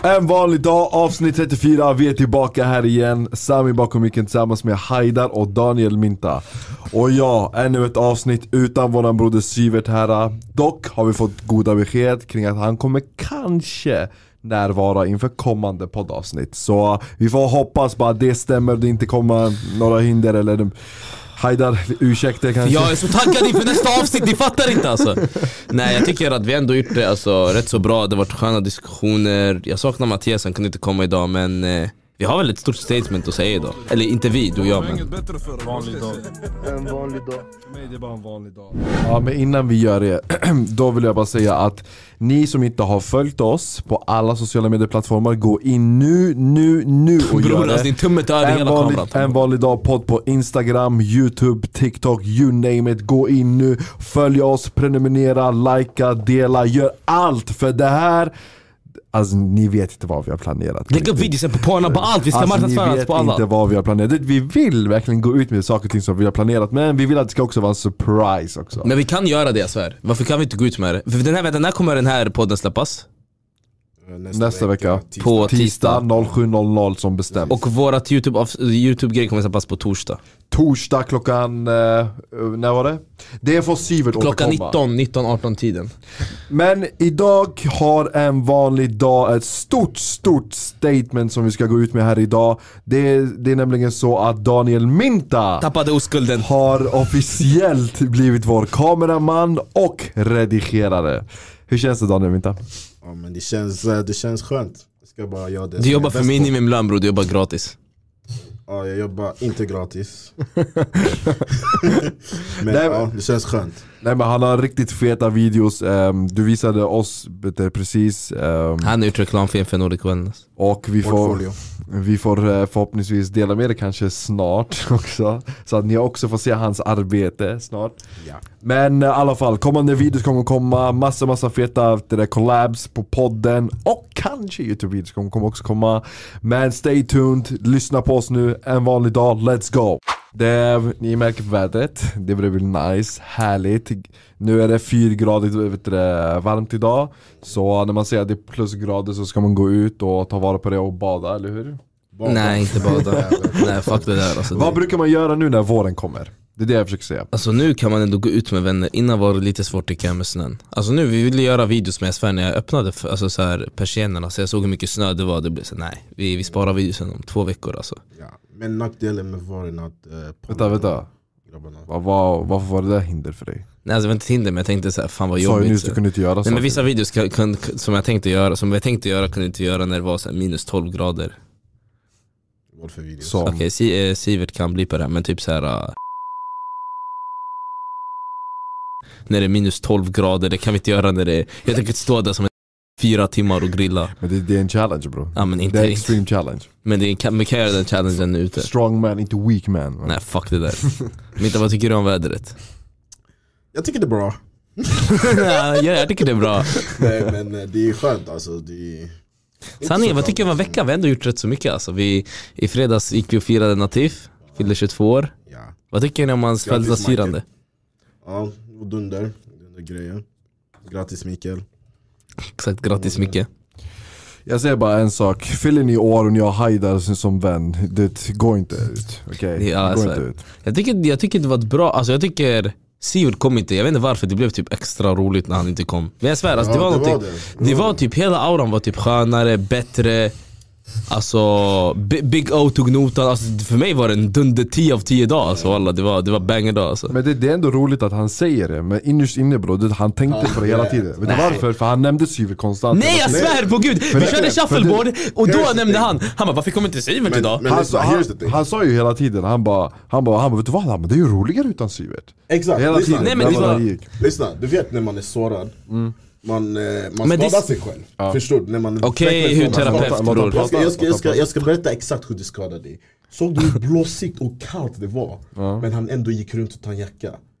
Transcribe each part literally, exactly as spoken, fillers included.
En vanlig dag, avsnitt trettiofyra. Vi är tillbaka här igen. Sami bakom micken tillsammans med Haidar och Daniel Minta. Och ja, ännu ett avsnitt utan våran broder Sivert här. Dock har vi fått goda besked kring att han kommer kanske närvara inför kommande poddavsnitt. Så vi får hoppas bara att det stämmer, det inte kommer några hinder eller de... Haidar, ursäkta kanske. Jag är så taggad inför nästa avsnitt, ni fattar inte alltså. Nej, jag tycker att vi ändå gjort det alltså, rätt så bra. Det har varit sköna diskussioner. Jag saknar Mattias, han kunde inte komma idag. Men eh, vi har väl ett stort statement att säga idag. Eller inte vi, du och jag, men En vanlig dag. En vanlig dag. För mig det är bara en vanlig dag. Ja, men innan vi gör det, då vill jag bara säga att ni som inte har följt oss på alla sociala medieplattformar, gå in nu, nu, nu och bror, gör det. alltså, din tummet är En hela vanlig, kameran. en vanlig dag podd på Instagram, YouTube, TikTok, you name it. Gå in nu, följ oss, prenumerera, likea, dela, gör allt för det här. Alltså ni vet inte vad vi har planerat. Lägg upp videos på porna på allt, vi ska alltså, marknadsföras på alla. Ni vet inte vad vi har planerat. Vi vill verkligen gå ut med saker och ting som vi har planerat, men vi vill att det ska också vara en surprise också. Men vi kan göra det, jag svär. Varför kan vi inte gå ut med det? För den här veckan, när kommer den här podden släppas? Nästa, Nästa vecka, vecka. På tisdag noll sju noll noll som bestämt. Och vårat YouTube, YouTube-grej kommer släppas på torsdag. Torsdag klockan, eh, när var det? Det är för Sivert klockan nitton, nitton arton tiden. Men idag har en vanlig dag ett stort, stort statement som vi ska gå ut med här idag. Det, det är nämligen så att Daniel Minta tappade oskulden. har officiellt blivit vår kameraman och redigerare. Hur känns det, Daniel Minta? Ja, men det känns, det känns skönt. Jag ska bara göra det. Du jobbar för minimumlön, bro, du jobbar gratis. Ja, jag jobbar inte gratis. Men Nej, ja, det känns skönt. Nej, men han har riktigt feta videos. um, Du visade oss det, precis um, Han har gjort reklamfilm för Nordic Wellness. och vi får, Portfolio. vi får uh, förhoppningsvis dela med det kanske snart också, så att ni också får se hans arbete snart. Ja. Men uh, i alla fall, kommande videos kommer komma. Massa, massa feta det där collabs på podden. Och kanske YouTube-videos kommer, kommer också komma. Men stay tuned, lyssna på oss nu. En vanlig dag, let's go. Det, ni märker på vädret. Det blir väl nice, härligt. Nu är det fyrgradigt vet du, varmt idag. Så när man säger att det är plusgrader så ska man gå ut och ta vara på det och bada, eller hur? Bada. Nej, inte bada. Nej, fuck det där alltså. Vad brukar man göra nu när våren kommer? Det är det jag försöker säga. Alltså nu kan man ändå gå ut med vänner. Innan var det lite svårt tycker jag med snön. Alltså nu, vi ville göra videos med Sven. När jag öppnade för, alltså, så här, persiennerna, så jag såg hur mycket snö det var. Det blev så nej, vi, vi sparar videosen om två veckor alltså. Ja. Men nackdelen med våren att... Eh, Vänta, vänta. Vad, vad, varför var det där hinder för dig? Nej, alltså, det var inte hinder, men jag tänkte så här, fan vad Sa ju jobbigt. nyss du kunde inte göra så. Nej, men vissa videos kan, kan, som jag tänkte göra, som jag tänkte göra kunde inte göra när det var så här, minus tolv grader. Vad för videos? Som- Okej, okay, eh, Sivert kan bli på det här, men typ så här. Uh, när det är minus tolv grader, det kan vi inte göra när det är... Jag tänker stå där som en fyra timmar och grilla. Men det, det är en challenge, bro. Ja, men inte det är en extreme challenge. Men det kan, vi kan göra den challengen ute. Strong man, inte weak man. Nej, fuck det där. Minta, vad tycker du om vädret? Jag tycker det är bra. Ja, jag tycker det är bra. Nej, men eh, det är skönt alltså. Det är... Sanningen, vad tycker du om en vecka? Vi har ändå gjort rätt så mycket alltså. Vi, i fredags gick vi och firade Natif, fyllde tjugotvå år. Ja, Vad tycker ni om hans Grattis, födelsedagsfirande? ja och dunder. Dunder grejer. Grattis Mikael. Exakt, grattis mycket. Jag säger bara en sak. Fyller ni år och ni har Haidar som vän, det går inte ut. Okej, okay? Ja, det går alltså, inte ut. Jag tycker, jag tycker det var ett bra, alltså jag tycker Sivert kom inte, jag vet inte varför, det blev typ extra roligt när han inte kom. Men jag svär, alltså, Ja, det var det någonting, var det. det Det var var typ, hela auran var typ skönare, bättre. Alltså, B- Big O tog notan, alltså, för mig var det en dunder tio av tio dag alltså, alla, det var, det var banger dag alltså. Men det, det är ändå roligt att han säger det. Men innerst inne bro, det, han tänkte på det hela tiden. Vet du varför? För han nämnde Sivert konstant. Nej, jag svär på gud, vi det- körde för shuffleboard och då Here's the nämnde thing. han, han bara, varför kommer inte Sivert Men- idag? men- Han, lyssna, sa- han, here's the thing. han sa ju hela tiden, han bara, han bara, han bara vet du vad? Han bara, det är ju roligare utan Sivert. Exakt, Hela lyssna. tiden, Nej, men där det var var- han gick. Lyssna, du vet när man är sårad. Man, eh, man Men det- skadar sig själv. Förstår du? När man Okej, verkligen hur sårar- terapeut, Låt han bror. prata. Jag ska, jag, ska, jag, ska, jag ska berätta exakt hur det skadade dig. Såg du hur blåsigt och kallt det var? Men han ändå gick runt och tog en jacka.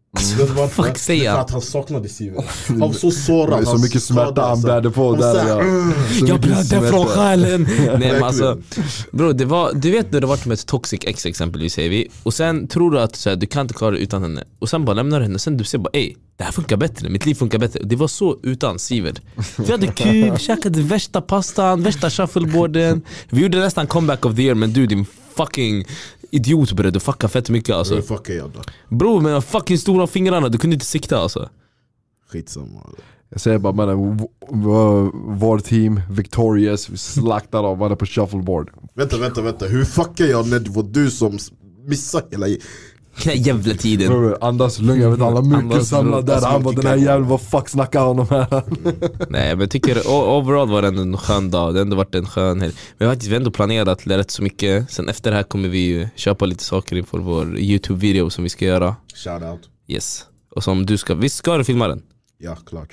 Vet du varför? fuck säger Det är för han? att han saknade Sivert. Han var så sårad. Så han mycket smärta skadade, han så- bärde på han där. så här, Ja. "Mm." Så Jag mycket blödde smärta. från själen. Nej men alltså Verkligen. bro, det var, du vet när du varit med ett toxic ex exempelvis säger vi. Och sen tror du att så här, du kan inte klara det utan henne. Och sen bara lämnar du henne. Sen du ser bara ey, det här funkar bättre, mitt liv funkar bättre. Det var så utan Sivert. Vi hade kul, käkade värsta pastan, värsta shuffleboarden. Vi gjorde nästan comeback of the year. Men du din fucking idiot bre, du fuckar fett mycket alltså. Hur fuckar jag då? Bro med de fucking stora fingrarna, du kunde inte sikta alltså. Skitsamma. Jag säger bara man, v- v- vår team victorious, vi slaktar av varandra på shuffleboard. Vänta, vänta, vänta. Hur fuckar jag när det var du som s- missade hela... Den här jävla tiden. Bror, Andas lugn, jag vet alla mycket Andas, samlade bror. där. Han var den här jäveln, vad fuck snackar han om här? Nej men jag tycker o- overall var det ändå en skön dag. Det har ändå varit en skön helg. Men faktiskt, vi har ändå planerat rätt så mycket. Sen efter det här kommer vi ju köpa lite saker inför vår YouTube-video som vi ska göra. Shout out. Yes. Och som du ska, visst ska du filma den? Ja, klart.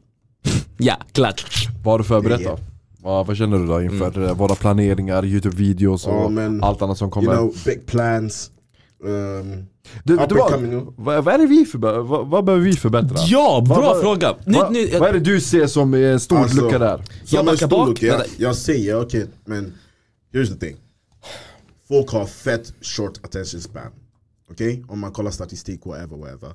Ja, klart. Vad har du förberett Yeah. då? Vad, vad känner du då inför mm. våra planeringar, YouTube-videos och Ja, men, allt annat som kommer? You know, big plans. Um, du, up du, vad, and coming. vad, vad är det vi förbättra? Vad, vad behöver vi förbättra? Ja, bra Vad- vad- fråga. Nu, vad, nu, vad är det du ser som är en stor Alltså, lucka där? Jag Som en backar stor bak. lucka, jag, Vänta. jag säger okej, okay, men here's the thing. Folk har fett short attention span. Okej? Okay? Om man kollar statistik, whatever, whatever.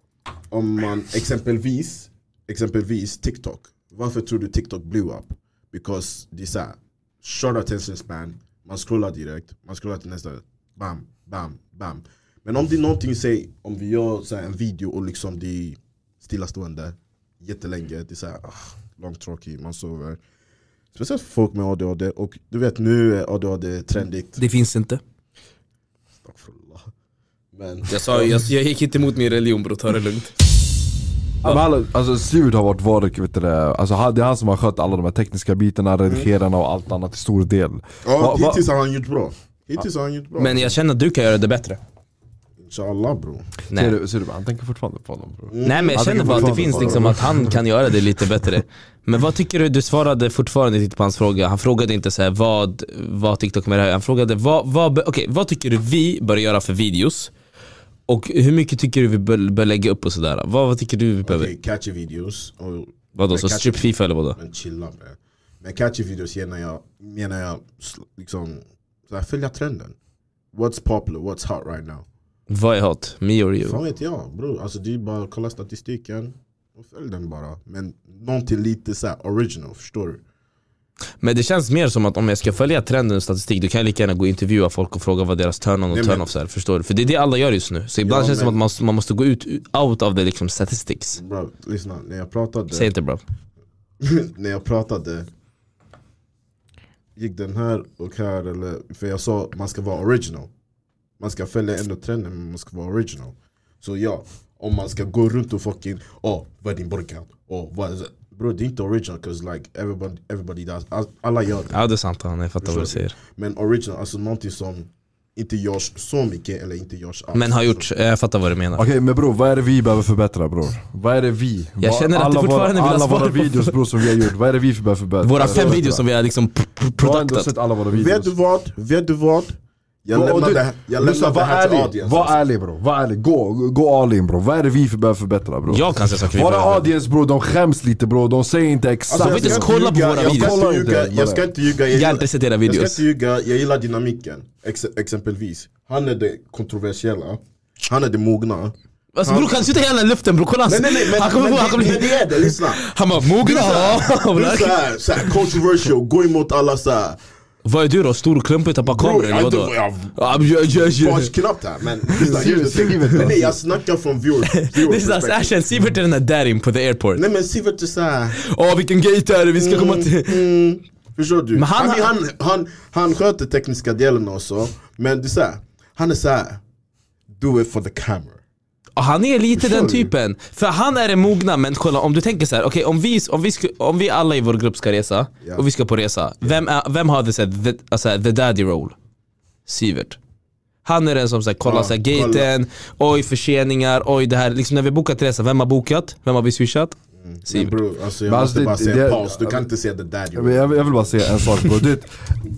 Om man exempelvis, exempelvis TikTok. Varför tror du TikTok blew up? Because det är så här, short attention span. Man scrollar direkt, man scrollar till nästa. Bam, bam, bam. Men om det är någonting, säg, om vi gör så här, en video och liksom det är stillastående jättelänge, det är så här, ah, långtråkigt, man sover. Speciellt för folk med A D H D, och du vet nu är A D H D trendigt. det finns inte. Astaghfirullah. Men Jag sa, jag, jag gick inte emot min religion bro, ta det lugnt. Ja. Men alla, alltså Sivert har varit varit, vet du det, alltså det är han som har skött alla de här tekniska bitarna, redigerarna och allt annat till stor del. ja, Va- va- hittills har han gjort bra. Hittills har han gjort bra. Men jag känner att du kan göra det bättre. Inshallah bro. Nej. Ser du, ser du, han tänker fortfarande på honom bro. Nej men jag Jag känner tänker bara att det fortfarande finns på liksom det. att han kan göra det lite bättre. Men vad tycker du, du svarade fortfarande inte på hans fråga. Han frågade inte så här, vad, vad TikTok med det här. Han frågade vad, vad, okay, vad tycker du vi bör göra för videos? Och hur mycket tycker du vi bör, bör lägga upp och sådär? Vad, vad tycker du vi behöver? Okej, catchy videos. Och, Vadå, så catchy- strip FIFA eller vadå? Men chilla med. Men catchy videos menar jag, menar jag sl- liksom, så här, följa trenden. What's popular, what's hot right now. Vad är hot? Me or you? Fan vet jag bro, alltså det är bara att kolla statistiken och följ den bara. Men någonting lite så här original, förstår du? Men det känns mer som att om jag ska följa trenden och statistik, då kan jag lika gärna gå och intervjua folk och fråga vad deras turn-on och Nej, men- turn-offs är, förstår du? För det är det alla gör just nu. Så ibland Ja, känns det men- som att man, man måste gå ut out of the liksom, statistics. Bro, lyssna, när jag pratade Säg inte bro. när jag pratade gick den här och här, eller, för jag sa man ska vara original. Man ska följa ändå trenden, men man ska vara original. Så ja, om man ska gå runt och fucking, åh, vad är din burkan? Åh, vad är det? Bro, det är inte original, cause like everybody, everybody does, All- alla gör det. Ja det är sant, han, jag fattar vad du Förstår säger. Men original, alltså någonting som inte görs så mycket eller inte görs alls. Men har gjort, jag fattar vad du menar. Okej men bror, vad är det vi behöver förbättra bror? Vad är det vi? Jag Vad- känner att du alla fortfarande våra, vill ha alla svar våra på- videos bror som vi har gjort, vad är det vi behöver förbättra? Våra fem förbättra? videos som vi har liksom pr- pr- Du har ändå produktat. sett alla våra Vet videos. du vad? Vet du vad? Jag Gå- och lämnar du- det här, jag lyssna, lämnar det var här till ärlig, audience. var alltså. ärlig bror, var ärlig. Gå, gå all in bror. Vad är det vi behöver förbättra bror? Jag kan säga saker vi Våra behöver. audience bror, de skäms lite bror, de säger inte exakt. Alltså, får inte jag ens ska kolla på ljuga, våra jag ska videos. inte Kolla ljuga, inte, Jag ska inte ljuga, Jag gillar- inte sett era jag videos. ska inte ljuga, jag gillar dynamiken. Ex exempelvis, han är det kontroversiella, han är det mogna. Alltså bror kan du sluta hela luften bror, kolla Nej nej nej, men, han kommer men, på, han det, kommer men det är det, lyssna. Han bara mogna. Du är såhär, såhär controversial, gå emot alla såhär. Vad är du då? Stor klumpig, tappa kameran eller vadå? jag Ja, ja, ja, ja. var knappt här, men lyssna, here's the thing. Nej nej, jag snackar från viewer, Det viewer är såhär, perspective. Ashen, Sivert är den där daddyn på the airport. Nej men Sivert är såhär, Åh vilken gate är det, vi ska komma till... mm, förstår du? Men han- han, han, han, han, han sköter tekniska delen också, men det är såhär, han är såhär, do it for the camera. Och han är lite Förstår den du? typen. För han är en mogna, men kolla om du tänker så här, okej om, vi, om, vi ska, om vi alla i vår grupp ska resa, Ja. och vi ska på resa, vem, är, vem har det, så här, the, alltså, the daddy role? Sivert. Han är den som så här, kollar Ja, så här, gaten, oj förseningar, oj det här, liksom när vi bokat resa, vem har bokat? Vem har vi swishat? Men Sivert. bro, alltså jag Men måste alltså, bara det- säga det- paus, du kan inte säga the daddy. Men Jag, jag vill bara säga en sak bro. Du vet,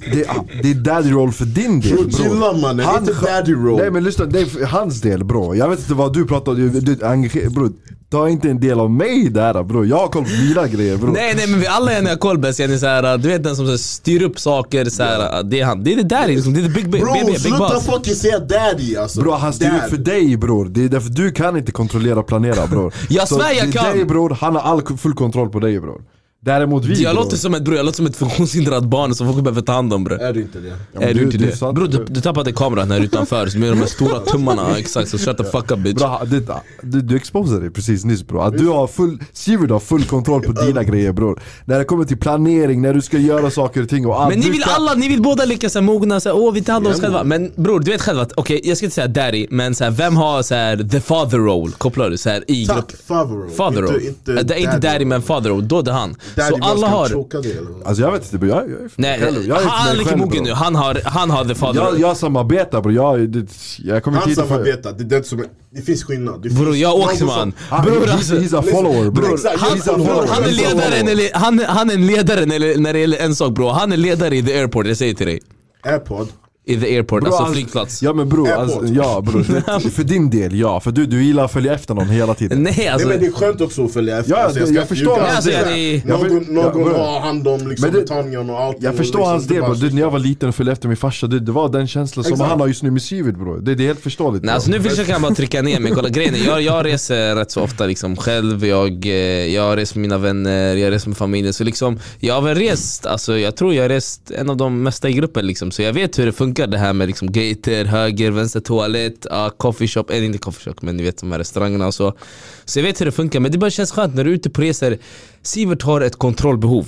det, det är daddy roll för din del, Bro, bro. chilla mannen, Han- inte daddy roll. Nej men lyssna, det är för hans del bro. Jag vet inte vad du pratar om, du, du, engager- bro. Ta inte en del av mig där bro. Jag har koll på mina grejer bro. Nej nej men vi alla är när jag kolbäst, jag är så här, du vet den som så här, styr upp saker så här, det är han, det är det där liksom, det är the big, big, Bro, big, big sluta boss. fucking säga daddy alltså. Bro, han styr Dad. upp för dig bror. Det är därför du kan inte kontrollera och planera bror. Jag Så svär jag det är kan. dig bror, han har all full kontroll på dig bror. Däremot vi Jag bror. låter som ett bro, jag låter som ett funktionshindrat barn som folk behöver ta hand om bro. Är du inte det? men Är du du- inte det är det? sant. Bro du, du tappade kameran här utanför så med de här stora tummarna, exakt, så shut the fuck up bitch. Bra, det, du, du exposade dig precis nyss bror. Att du har full, Sivert har full kontroll på dina grejer bror. När det kommer till planering, när du ska göra saker och ting och allt. Men ni du vill kan- alla, ni vill båda lika såhär mogna, såhär, åh vi tar hand om oss Ja, själva. Men bror du vet själv att, okej jag ska inte säga daddy, men såhär, vem har såhär the father role, kopplar du såhär i grupp. Tack, father. Father Inte- role, inte Äh, det är inte daddy. daddy men father role, då är det han. Daddy, Så vad alla ska han har, choka det, eller? Alltså jag vet inte bror, jag, jag är för mig nej själv. Jag är för han är mig lika själv, mogen bror. nu, han har, han har the father Jag, role. jag samarbetar bror, jag, det, jag kommer Han inte hit för... samarbetar, det är det som är, det finns skillnad. Det Bror finns jag någon åkte som- man. Han, Bror he's, alltså, he's a follower bror. Exakt, han, he's a bror, follower. han är He's a ledare, follower. eller, han, han är en ledare när, när det gäller en sak bro. Han är ledare i the airport, jag säger till dig. Airpod. I the airport, Bro, alltså alltså- flygplats. Ja men bror, Airport. alltså, ja bror. Det, för din del ja, för du, du gillar att följa efter någon hela tiden. Nej alltså, Nej men det är skönt också att följa efter. Ja, Alltså, det- ska jag inte förstår ljuga. hans alltså, del. jag är- Jag Någon, för- någon ja, bror. har hand om liksom Men det- Betanien och allt. Jag och förstår liksom hans inte del bara bror, du, när jag var liten och följde efter min farsa, det, det var den känslan som Exakt. han har just nu med Sivert bror. Det, det är helt förståeligt. nej, alltså, nu försöker han bara trycka ner mig, kolla grejen är, jag, jag reser rätt så ofta liksom själv, jag, eh, jag reser med mina vänner, jag reser med familjen. Så liksom, jag har väl rest, alltså, jag tror jag har rest en av de mesta i gruppen liksom. Så jag vet hur det funkar det här med liksom, gater, höger, vänster toalett, uh, coffee shop, eller inte coffee shop men ni vet de här restaurangerna och så. Så jag vet hur det funkar, men det bara känns skönt när du är ute på resor. Sivert har ett kontrollbehov.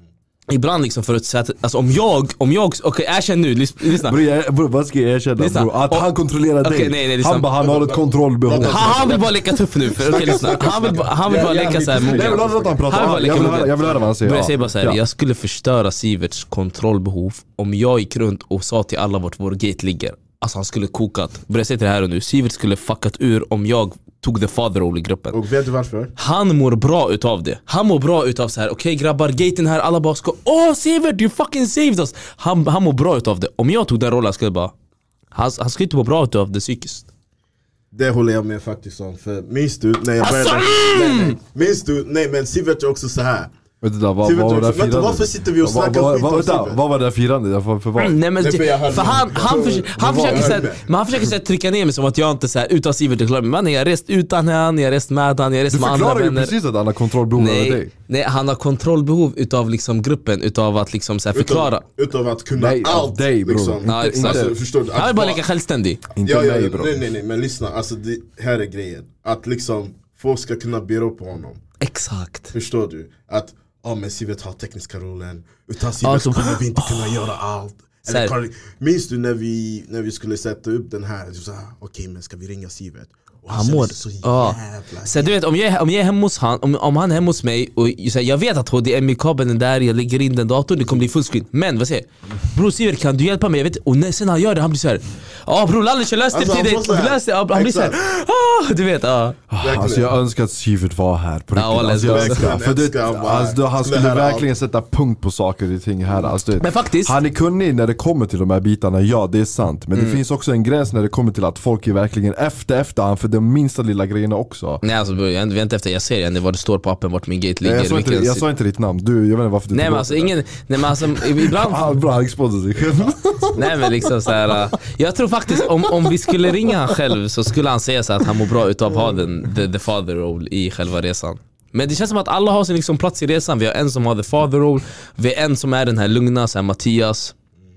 Ibland liksom för att säga att, alltså om jag, om jag, okej okay, erkänn nu, lys, lyssna. Bror, jag, bror, vad ska jag erkänna Lyssna. bror? Att Och- han kontrollerar Okej, dig. nej, nej, lyssna. han bara, han har ett kontrollbehov. Han- Han, han vill bara leka tuff nu, för okej lyssna. Han vill, bara- han vill bara leka såhär Nej men mogen. låt han prata, Han vill bara jag leka vill, höra, mogen. jag vill höra vad han säger. Bro, jag Ja. säger bara så här, Ja. jag skulle förstöra Siverts kontrollbehov om jag gick runt och sa till alla vart vår gate ligger. Alltså han skulle kokat. Bro, jag säger till det här och nu, Sivert skulle fuckat ur om jag tog the father role i gruppen. Och vet du varför? Han mår bra utav det. Han mår bra utav så här. okej okay, grabbar, gaten här, alla bara ska, åh Sivert, you fucking saved us. Han, han mår bra utav det. Om jag tog den rollen skulle jag bara, han, han skulle inte må bra utav det psykiskt. Det håller jag med faktiskt om. För minns du när jag började... Assam! Nej, nej. Minns du? Nej men Sivert är också så här. Vänta, vad, vad Sivert var det där också- vänta, firandet? varför sitter vi och Vad- snackar vad- skit vad- om vänta, Sivert? Vad var det där firandet? För, för vad? Mm, nej, men, Det är för jag hörde för han, det. han, förs- han var- försöker jag så hörde här, det. men han försöker så här, trycka ner mig som att jag inte så här, utan Sivert är klar. Men man, jag har rest utan han, jag har rest med han, jag har rest Du med andra förklarar ju vänner. precis att han har kontrollbehov över Nej, dig. nej, han har kontrollbehov utav liksom gruppen, utav att liksom så här förklara. Utav, utav att kunna Nej, av allt. dig, bror. liksom. Ja, exakt. Alltså, förstår du? Han Att vill bara leka självständig. Inte ja, ja, mig ja, bro. nej, nej, nej, men lyssna. Alltså det här är grejen. Att liksom folk ska kunna bero på honom. Exakt. Förstår du? Att ja men Sivert har tekniska rollen. Utan Sivert Alltså, kommer vi inte kunna göra allt. Så här. Eller, Carl, minns du när vi, när vi skulle sätta upp den här? Så här okej men ska vi ringa Sivert? Och Han kände mår, sig så ja. jävla... Så du vet, om jag, är- om jag är hemma hos han, om, om han är hemma hos mig och så här, jag vet att H D M I-kabeln är där, jag lägger in den datorn, det kommer bli fullscreen. Men vad säger jag? Bror Sivert, kan du hjälpa mig? Jag vet, och när, sen han gör det, han blir såhär, ja bror Lallish jag löste det Alltså, till dig, han får så här. vi löste det. Ja, han blir såhär, ah, du vet, ja. Alltså jag önskar att Sivert var här på riktigt. Ja, alltså, jag let's go. önskar, för det, Älskar han bara. alltså, då, han Skulle skulle höra verkligen sätta punkt på saker och ting här. Alltså, det, Men faktiskt, han är kunnig när det kommer till de här bitarna, ja det är sant. Men Mm. det finns också en gräns när det kommer till att folk är verkligen efter efter han för de minsta lilla grejerna också. nej alltså bror, jag väntar efter, jag ser igen vad det står på appen, vart min gate ligger. Jag sa, inte, vilken- jag sa inte ditt namn, du, jag vet inte varför du Nej tog men upp alltså det där. ingen, nej men alltså ibland Ah, bra, han exposade sig själv. nej men liksom så här. uh, jag tror faktiskt om, om vi skulle ringa han själv så skulle han säga så att han mår bra utav att ha den, the, the father role i själva resan. Men det känns som att alla har sin liksom plats i resan. Vi har en som har the father role, vi har en som är den här lugna, så här Mattias.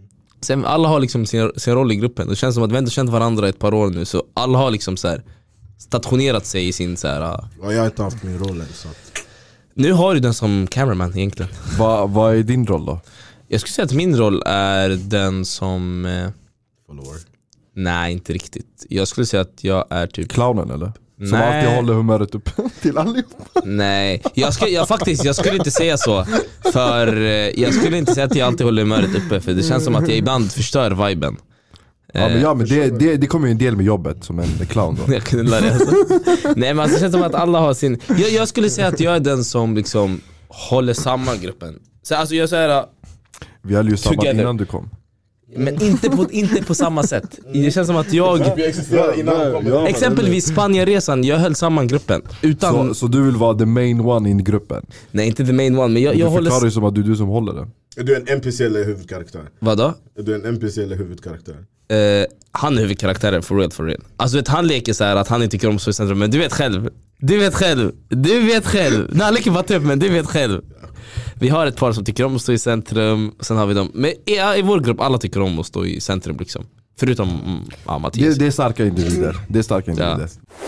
Sen alla har liksom sin, sin roll i gruppen. Det känns som att vi ändå känt varandra i ett par år nu, så alla har liksom så här stationerat sig i sin så här. uh, Ja, jag har inte haft min roll än så att... Nu har du den som cameraman egentligen. Vad vad är din roll då? Jag skulle säga att min roll är den som eh, Follower. nej inte riktigt. Jag skulle säga att jag är typ Clownen eller? Som Nej. alltid håller humöret upp till allihopa. nej, jag, skulle, jag, faktiskt, jag skulle inte säga så. För eh, jag skulle inte säga att jag alltid håller humöret uppe. För det känns som att jag ibland förstör viben. Ja men, ja, men det, det, det kommer ju en del med jobbet som en clown då. Jag knullar det alltså. Nej men alltså, det känns som att alla har sin. Jag, jag skulle säga att jag är den som liksom håller samman gruppen. Så alltså jag säger Vi höll ju samman Together. innan du kom. Men inte på, inte på samma sätt. Det känns som att jag... Vi existerar innan han kommer. Ja, Exempelvis Spanienresan, jag höll samman gruppen. Utan... Så, så du vill vara the main one in gruppen? Nej, inte the main one, men jag, jag Du förklarar håller... ju som att du är du som håller den. Är du en N P C eller huvudkaraktär? Vadå? Är du en N P C eller huvudkaraktär? Eh, han är huvudkaraktären, for real, for real. Alltså vet, han leker så här att han inte tycker om att stå i centrum. Men du vet själv, du vet själv, du vet själv. Nej, han leker bara typ, men du vet själv. Vi har ett par som tycker om att stå i centrum. Sen har vi dem, men i, i vår grupp, alla tycker om att stå i centrum liksom. Förutom mm, ja, Mattias. Det, det är starka individer. Det är starka individer.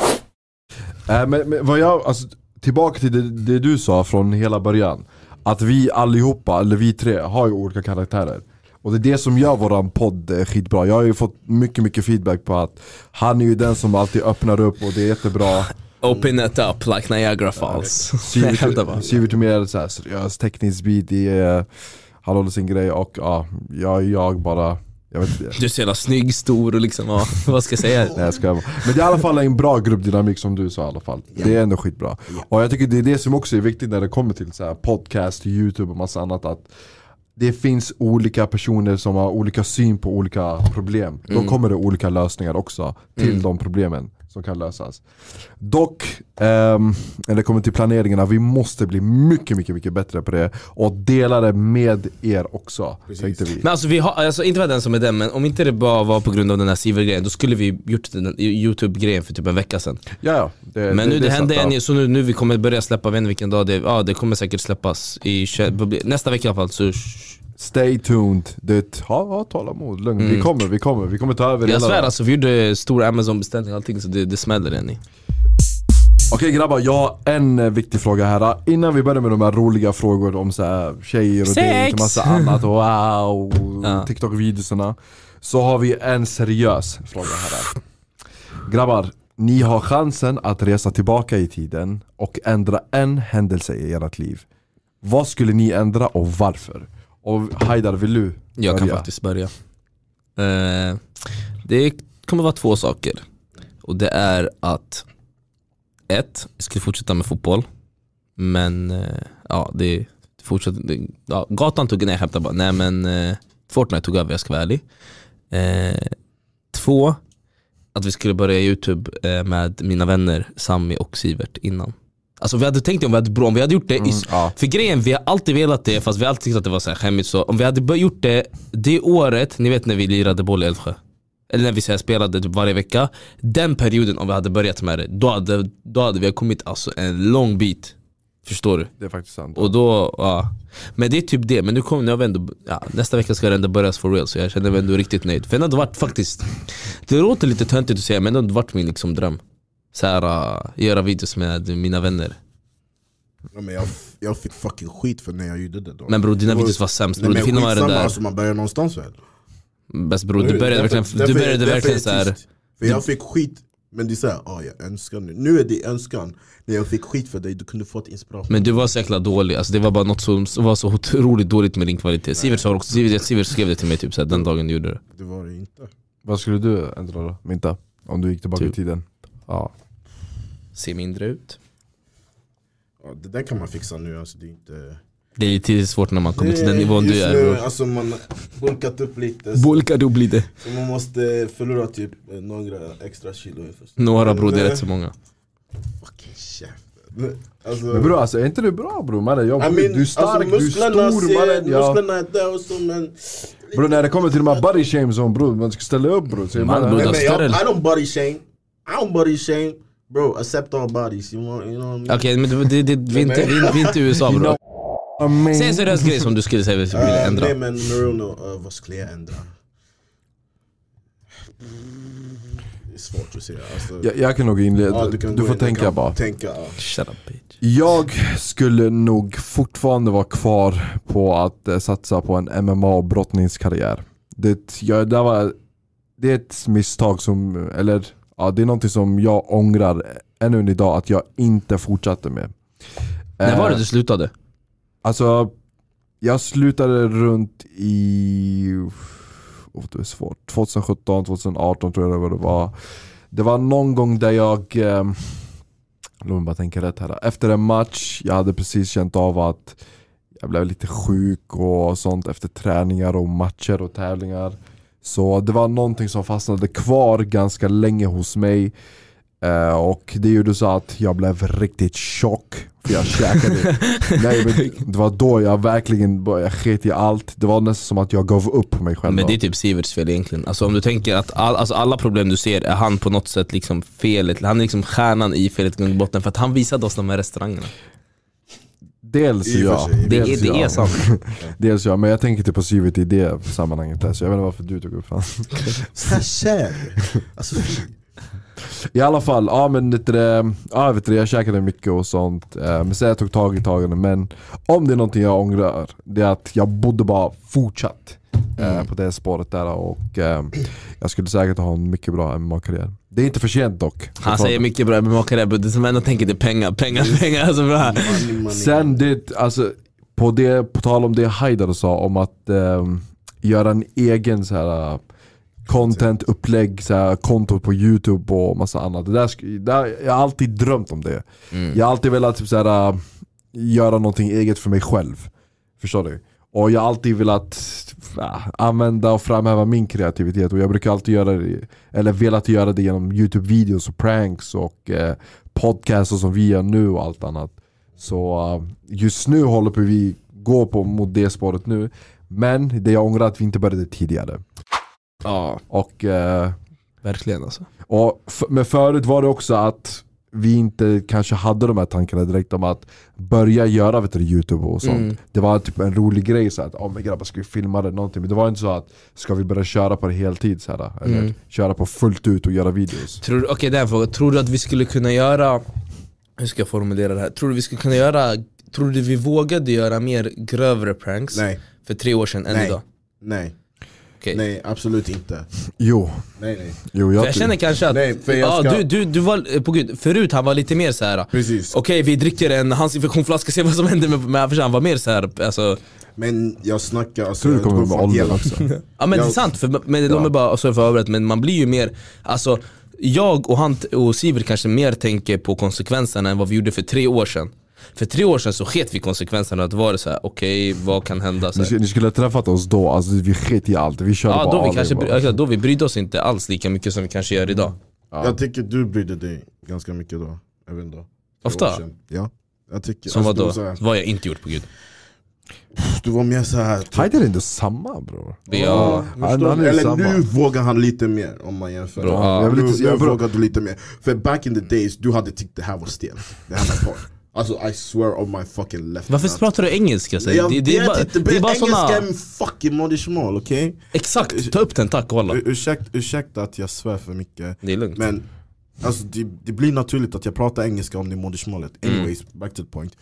Ja. Äh, men, men vad jag, alltså, tillbaka till det, det du sa från hela början. Att vi allihopa, eller vi tre, har ju olika karaktärer. Och det är det som gör våran podd skitbra. Jag har ju fått mycket, mycket feedback på att han är ju den som alltid öppnar upp och det är jättebra. Open it up like Niagara Falls. Sivert är mer så här seriös, teknisk bit i, uh, han håller sin grej och ja, jag, jag bara, jag vet inte. Du är så jävla snygg, stor och liksom, ja, vad ska jag säga? Nej, jag ska, men det är i alla fall en bra gruppdynamik som du sa i alla fall. Det är ändå skitbra. Och jag tycker det är det som också är viktigt när det kommer till så här podcast, YouTube och massa annat, att det finns olika personer som har olika syn på olika problem. Då Mm. kommer det olika lösningar också till Mm. de problemen som kan lösas. Dock, um, när det kommer till planeringarna, vi måste bli mycket, mycket, mycket bättre på det. Och dela det med er också, tänkte vi. Men alltså, vi har, alltså inte var den som är den, men om inte det bara var på grund av den här Siver-grejen, då skulle vi gjort den YouTube-grejen för typ en vecka sedan. Ja, ja. Det, Men det, nu det, det hände sant, en, ja. så nu, nu vi kommer börja släppa, vet inte vilken dag det är. Ja, det kommer säkert släppas i nästa vecka i alla fall, så Stay tuned. Det, ha, ha tålamod, lugn. Mm. Vi kommer, vi kommer, vi kommer ta över jag hela. svär alltså, vi gjorde stor Amazon-beställning och allting, så det, det smäller än i. Okej grabbar, jag har en eh, viktig fråga här. Innan vi börjar med de här roliga frågor om så här, tjejer och Sex! dejt och massa annat och wow, Ja. TikTok-videorna, så har vi en seriös fråga här. Grabbar, ni har chansen att resa tillbaka i tiden och ändra en händelse i ert liv. Vad skulle ni ändra och varför? Och Haidar, vill du Jag kan börja? faktiskt börja. Eh, det kommer vara två saker. Och det är att ett, jag skulle fortsätta med fotboll. Men eh, ja, det fortsätter. Det, ja, gatan tog, nej jag skämtar bara. Nej men eh, Fortnite tog över, jag ska vara ärlig. Eh, två, att vi skulle börja YouTube eh, med mina vänner Sammy och Sivert innan. Alltså vi hade tänkt om vi hade, bro, om vi hade gjort det Mm, i, ja. för grejen, vi har alltid velat det, fast vi har alltid tyckt att det var så här skämmigt. Så om vi hade bör- gjort det det året, ni vet när vi lirade boll i Älvsjö, eller när vi så här, spelade typ varje vecka, den perioden, om vi hade börjat med det, då hade, då hade vi kommit alltså en lång bit. Förstår du? Det är faktiskt sant. Och då, ja. Men det är typ det, men nu kommer jag ändå, ja, nästa vecka ska det ändå börjas for real, så jag känner mig ändå riktigt nöjd. För det har varit faktiskt, det låter lite töntigt att säga, men det har varit min liksom dröm. Så här, uh, göra videos med mina vänner. Ja, men jag, jag fick fucking skit för när jag gjorde det då. Men bror, dina Det var- videos var sämst Nej, bror, men det finns var den skitsamma, där. alltså, man börjar någonstans väl. Bäst bror, du började Därför- verkligen, därför- du började därför är verkligen jag så här. tyst. För jag fick skit, men det är såhär, ah, jag önskar nu. Nu är det önskan. När jag fick skit för dig, du kunde fått inspiration. Men du var så jäkla dålig, alltså det var bara något som var så otroligt dåligt med din kvalitet. Sivert sa också, Sivert, Sivert skrev det till mig typ så här, den dagen du gjorde det. Det var det inte. Vad skulle du ändra då, Minta? Om du gick tillbaka Typ. i tiden? Ja. Se mindre ut. Ja, det där kan man fixa nu, alltså det är inte... Det är lite svårt när man kommer till den nivån Just du är nu, bror. alltså man har bulkat upp lite. Så, Bulka du blir det. så man måste förlora typ eh, några extra kilo inför. Några bror, det är Men, rätt så många. Fucking käften. Alltså, Men bror, alltså, är inte du bra bror mannen? Jag, I mean, du är stark, alltså, du är musklerna stor ser- mannen. Ja. Musklerna är där och så, men... Bror, när det kommer till de här body shames som bror, man ska ställa upp bror. Så Man, man, bror, Nej, har men jag, större- I don't body shame. I don't body shame. Bro, accept all bodies. You want, you know what I mean? Okej, men det, det, vi, är inte, vi, vi är inte i U S A You bror. I mean, Säg en seriös grej som du skulle säga att du ville Uh, ändra. nej men Maruno, uh, vad skulle jag ändra? Det är svårt att säga. Alltså, jag, jag kan nog inleda, ja, du, kan du gå får in, du tänka kan bara. Tänka, ja. Shut up bitch. Jag skulle nog fortfarande vara kvar på att eh, satsa på en M M A och brottningskarriär. Det, jag, det, var, det är ett misstag som, eller ja, det är någonting som jag ångrar ännu idag att jag inte fortsatte med. När var det Eh, du slutade? Alltså, jag slutade runt i... Oh, det är svårt. tjugosjutton, tjugoarton tror jag det var. Det var, det var någon gång där jag... Eh, låt mig bara tänka rätt här. Efter en match, jag hade precis känt av att jag blev lite sjuk och sånt efter träningar och matcher och tävlingar. Så det var någonting som fastnade kvar ganska länge hos mig. Uh, och det gjorde så att jag blev riktigt tjock. För jag käkade. Nej, men det var då jag verkligen började skit i allt. Det var nästan som att jag gav upp på mig själv. Men det är typ Siverts fel egentligen. Alltså om du tänker att all, alltså alla problem du ser är han på något sätt liksom felet. Han är liksom stjärnan i felet i botten för att han visade oss de här restaurangerna. Dels I och ja, för sig. Det, dels är, det ja. är sant. Dels ja, men jag tänker typ på Sivert i det sammanhanget där, så jag vet inte varför du tog upp han. Sashad. Alltså I alla fall, ja men vet du, ja, vet du, jag käkade mycket och sånt. eh, Men sen jag tog tag i tagen. Men om det är någonting jag ångrar, det är att jag borde bara fortsatt eh, Mm. på det spåret där. Och eh, jag skulle säkert ha en mycket bra M M A-karriär. Det är inte för sent dock. Han säger mycket bra med makareb. Det som ändå tänker det är pengar, pengar, pengar. Alltså bra. money, money. Sen det, alltså på, det, på tal om det Haidar sa om att eh, göra en egen så här content-upplägg, så här, konto på YouTube och massa annat. Det där, sk- där, jag har alltid drömt om det. Mm. Jag har alltid velat typ, så här, äh, göra någonting eget för mig själv. Förstår du? Och jag har alltid velat äh, använda och framhäva min kreativitet. Och jag brukar alltid göra det, eller velat göra det genom YouTube-videos och pranks och eh, podcasts som vi gör nu och allt annat. Så äh, just nu håller på vi gå på mot det spåret nu. Men det jag ångrar att vi inte började tidigare. Ja, Och, eh, verkligen alltså. och f- men förut var det också att vi inte kanske hade de här tankarna direkt om att börja göra vet du, YouTube och sånt. Mm. Det var typ en rolig grej så att oh, men grabbar, ska vi filma det någonting? Men det var inte så att ska vi börja köra på det heltid så här, eller Mm. köra på fullt ut och göra videos. Tror du, okej, den frågan. Tror du att vi skulle kunna göra, hur ska jag formulera det här? Tror du vi skulle kunna göra, tror du vi vågade göra mer grövre pranks Nej, för tre år sedan än Nej. idag? nej, Okej. nej, absolut inte. Jo, Nej, nej. jo För jag, jag känner kanske att, Nej, för jag ja, ska- du, du, du var, på gud, förut han var lite mer så här. Precis. Okej, vi dricker en handsinfektionsflaska, se vad som händer med, med för han var mer så här, alltså, Men jag snackar alltså, tror du jag kommer tror med fan åldern hela- också. ja men det är Jag- sant, för, men de är bara så förberett, men man blir ju mer, alltså jag och han och Sivert kanske mer tänker på konsekvenserna än vad vi gjorde för tre år sedan. För tre år sedan så sket vi konsekvenserna, att det var så här, okej, vad kan hända? Så Ni, här. sk- ni skulle ha träffat oss då, alltså vi skit i allt. Vi körde Ja, bara då vi, all kanske, in bara. bry- ja, då vi brydde oss inte alls lika mycket som vi kanske gör idag. Jag tycker du brydde dig ganska mycket då, även då. För Ofta? år sedan. Ja, jag tycker Som alltså, vad du då? var så här- Vad har jag inte gjort på gud? Du var mer såhär typ, Haidar är inte samma bror. Ja, Han- förstår han du? är Eller samma. nu vågar han lite mer om man jämför. Bro, Ja, ja. jag vill Nu, inte, nu jag, bro, vågar du lite mer. För back in the days, du hade tyckt det här var stelt. Det här var part. Alltså I swear on my fucking left. Varför hand. pratar du engelska? Så? Jag Det, det, är vet bara, inte, det är bara engelska såna, är min fucking modersmål, okej? Okay? exakt, ta upp den, tack walla. Ursäkta, ursäkta att jag svär för mycket. Det är lugnt. Men alltså, det, det blir naturligt att jag pratar engelska om det modersmålet. Anyways, Mm. back to the point.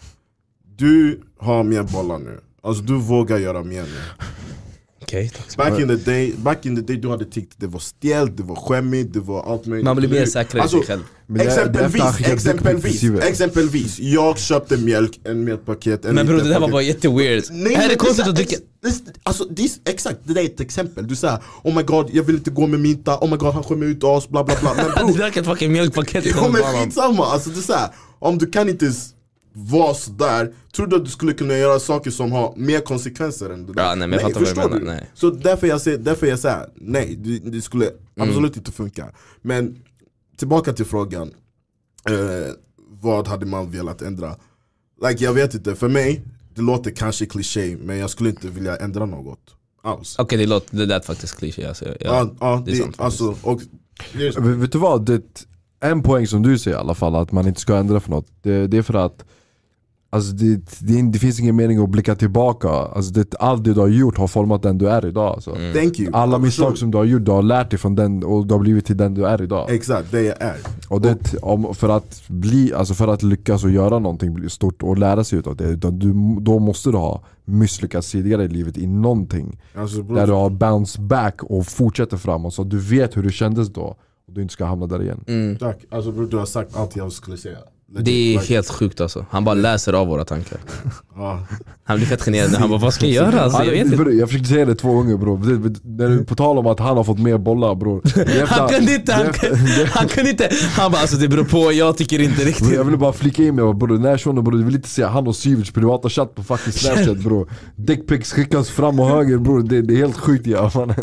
Du har mer bollar nu. Alltså du vågar göra mer nu. Okej, tack. Back in the day, back in the day du hade tyckt det var stelt, det var skämmigt, det var allt möjligt. Man blir mer Du- säker i alltså, sig själv. Men det- det är efter han Exempelvis, skickade exempelvis, dickpics till exempelvis, jag köpte mjölk, en mjölkpaket, en Men bror, liten det där var paket. bara jätteweird. Nej, Är men det konstigt är att så- dricka? ex- det- Alltså, det är, exakt, det där är ett exempel. Du säger oh my god, jag vill inte gå med mynta, oh my god han skämmer ut oss, bla bla bla. Men Du bror, drack ett fucking mjölkpaket. ja, men skitsamma, alltså det är såhär, om du kan inte s- vara sådär, tror du att du skulle kunna göra saker som har mer konsekvenser än det där? Ja, nej, men jag fattar vad du förstår menar, du? nej. Så därför jag säger, därför jag säger nej, det, det skulle Mm. absolut inte funka. Men tillbaka till frågan, eh, vad hade man velat ändra? Like, jag vet inte, för mig, det låter kanske kliché, men jag skulle inte vilja ändra något alls. Okej, det låter, det lät faktiskt kliché alltså. Ja, Ja, ja, det är det, sant alltså, och, just, Vet vet du vad? Det, en poäng som du säger i alla fall, att man inte ska ändra för något. Det, det är för att alltså det, det, det finns ingen mening att blicka tillbaka. Alltså det, allt det du har gjort har format den du är idag. Alltså. Mm. thank you. Alla Jag misstag förstår. som du har gjort, du har lärt dig från den och du har blivit till den du är idag. Exakt, det jag är. Och det, om, för, att bli, alltså för att lyckas och göra någonting stort och lära sig utav det, utan du, då måste du ha misslyckats tidigare i livet i någonting. Alltså, bro, Där du har bounce back och fortsätter framåt så att du vet hur det kändes då och du inte ska hamna där igen. Mm. Tack, alltså bro, du har sagt allt jag skulle säga. Legit, Det är like, helt sjukt alltså. Han bara läser av våra tankar. ah. Han blir fett generad. Han bara, vad ska jag göra? Alltså, jag vet inte. Bro, jag försökte säga det två gånger bro. Det, det, när du på tal om att han har fått mer bollar bro. Han kunde inte, han, kunde, han kunde inte. Han bara, alltså det beror på, jag tycker inte riktigt. Bro, jag ville bara flika in mig bro. Den här shunon bro, du vill inte se han och Syvic privata chatt på fucking Snapchat bro. Dickpics skickas fram och höger bro. Det, det är helt sjukt ja mannen.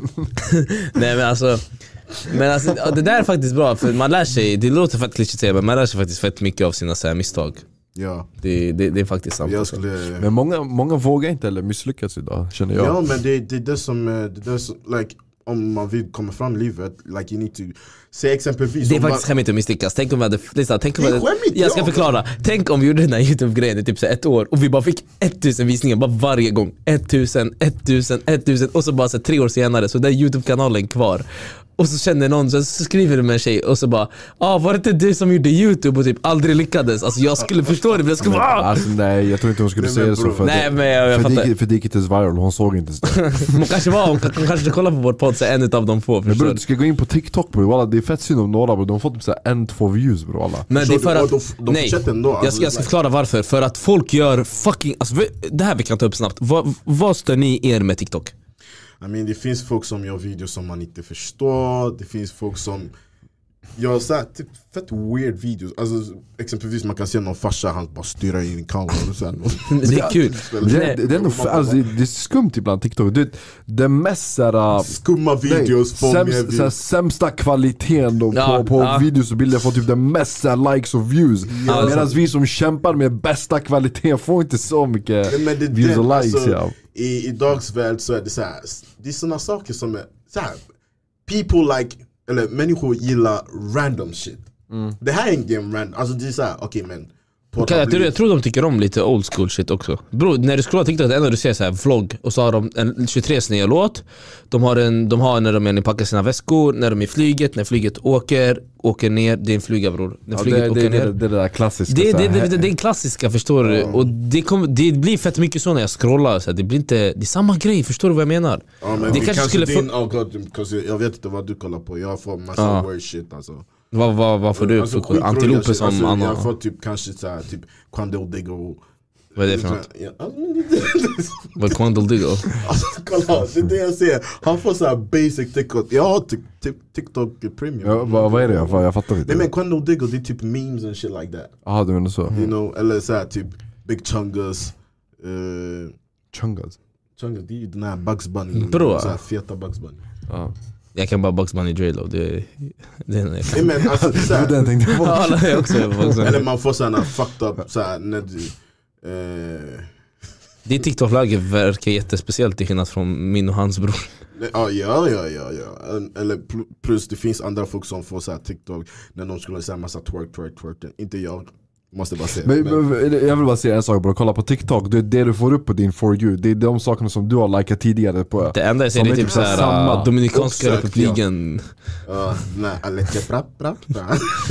Nej men alltså, men alltså det där är faktiskt bra för man lär sig, det låter fett klyschigt men man lär sig faktiskt fett mycket av sina så här, misstag. Ja. Det, det, det är faktiskt sant. Jag skulle... Men många, många vågar inte eller misslyckas idag känner jag. Ja men det, det är det som, det är som like, om man vill komma fram i livet, like you need to säg exempelvis. Det är faktiskt skämmigt att misslyckas. Tänk om vi hade, lyssna, tänk om vi hade skämmigt, jag ska ja. förklara. Tänk om vi gjorde den här YouTube-grejen i typ så ett år och vi bara fick tusen visningar bara varje gång. tusen, tusen, tusen och så bara så tre år senare så där är YouTube-kanalen kvar. Och så känner någon, så skriver du med en tjej och så bara ah, var det inte du som gjorde YouTube och typ aldrig lyckades? Alltså jag skulle förstå det men jag skulle bara ah! Alltså, nej jag tror inte hon skulle Nej, säga men så bro. för, Nej det, men jag, jag för, fattar. det, för det gick inte ens viral, hon såg inte det. Hon kanske var, hon, hon kanske kollar på vår podd så en utav de få Men förstår bro, du? du ska gå in på TikTok bro, alla, det är fett synd om några bro. De har fått typ så här en, två views bro alla. Men det är för de, att, de, de nej, fortsätter ändå, jag ska, jag ska förklara varför. För att folk gör fucking, alltså, det här vi kan ta upp snabbt. Vad, vad stör ni er med TikTok? I mean, det finns folk som gör videos som man inte förstår. Det finns folk som gör så här, typ fett weird videos. Alltså exempelvis man kan se någon farsa, han bara styrar in en kamera och så här. Det är kul. Det, det, det, är nog, alltså, det, det är skumt ibland TikTok. Det, det mest såhär, skumma videos på sämst, såhär, sämsta kvaliteten då, Ja, på, på ja. videos och bilder får typ den mest såhär, likes och views. Ja, Medan vi som kämpar med bästa kvaliteten får inte så mycket Men det, views och den, likes. alltså, Ja. i, I dags värld så är det så här, det är såna saker som är så här, people like, eller människor gillar random shit. Mm. Det här är en game random, alltså det är så här, okej okay, men Okay, jag, tror, jag tror de tycker om lite old school shit också. Bro, när du scrollar TikTok, ändå du ser så här vlogg och så har de en tjugotre nya låt. De har en, de har när de är packar sina väskor, när de är i flyget, när flyget åker, åker ner, det är en flyga bror. När Ja, flyget det, åker det, ner. det, det, det där klassiska. Det, så det, här, det, det, det är klassiska, förstår du? Och det, kom, det blir fett mycket så när jag scrollar så här, det blir inte, det är samma grej, förstår du vad jag menar? ja, men det det kanske kanske skulle din, få... oh God, because jag vet inte vad du kollar på, jag får massa Ja. weird shit alltså. Vad, vad, vad får du Alltså, för skitroliga antiloper shit. som alltså, Anna? Jag får typ kanske såhär, typ Quandale Diggle. Vad är det för något? Ja, alltså, men det- Vad Quandle Diggle? alltså kolla, det är det jag säger. Han får såhär basic TikTok. Jag har tik- tik- TikTok premium. Ja, vad, vad är det? Jag, jag fattar inte. Nej men Quandale Diggle, det är typ memes and shit like that. Jaha, du menar så? You know, eller såhär typ Big Chungus. Uh, Chungas. Chungus, det är ju den här Bugs Bunny. Bro. Såhär feta Bugs Bunny. Ja. Jag kan bara Bugs Bunny J-Lo, det, det är en Nej men alltså det är Det var såhär. den tänkte jag på. Ja, jag också Bugs Bunny. Eller man får såhär fucked up såhär när du... eh, Ditt TikTok-läge verkar jättespeciellt till skillnad från min och hans bror. Ja, ja, ja, ja, ja. Eller pl- plus det finns andra folk som får så här TikTok när de skulle säga massa twerk, twerk, twerk. Inte jag, måste bara säga. Men, Men, men, jag vill bara säga en sak bro, kolla på TikTok, det, det du får upp på din For You, det är de sakerna som du har likat tidigare på. Det enda jag ser Som är är typ typ samma. såhär Dominikanska Exakt, republiken. uh, nej, Aletje, bra, bra, bra.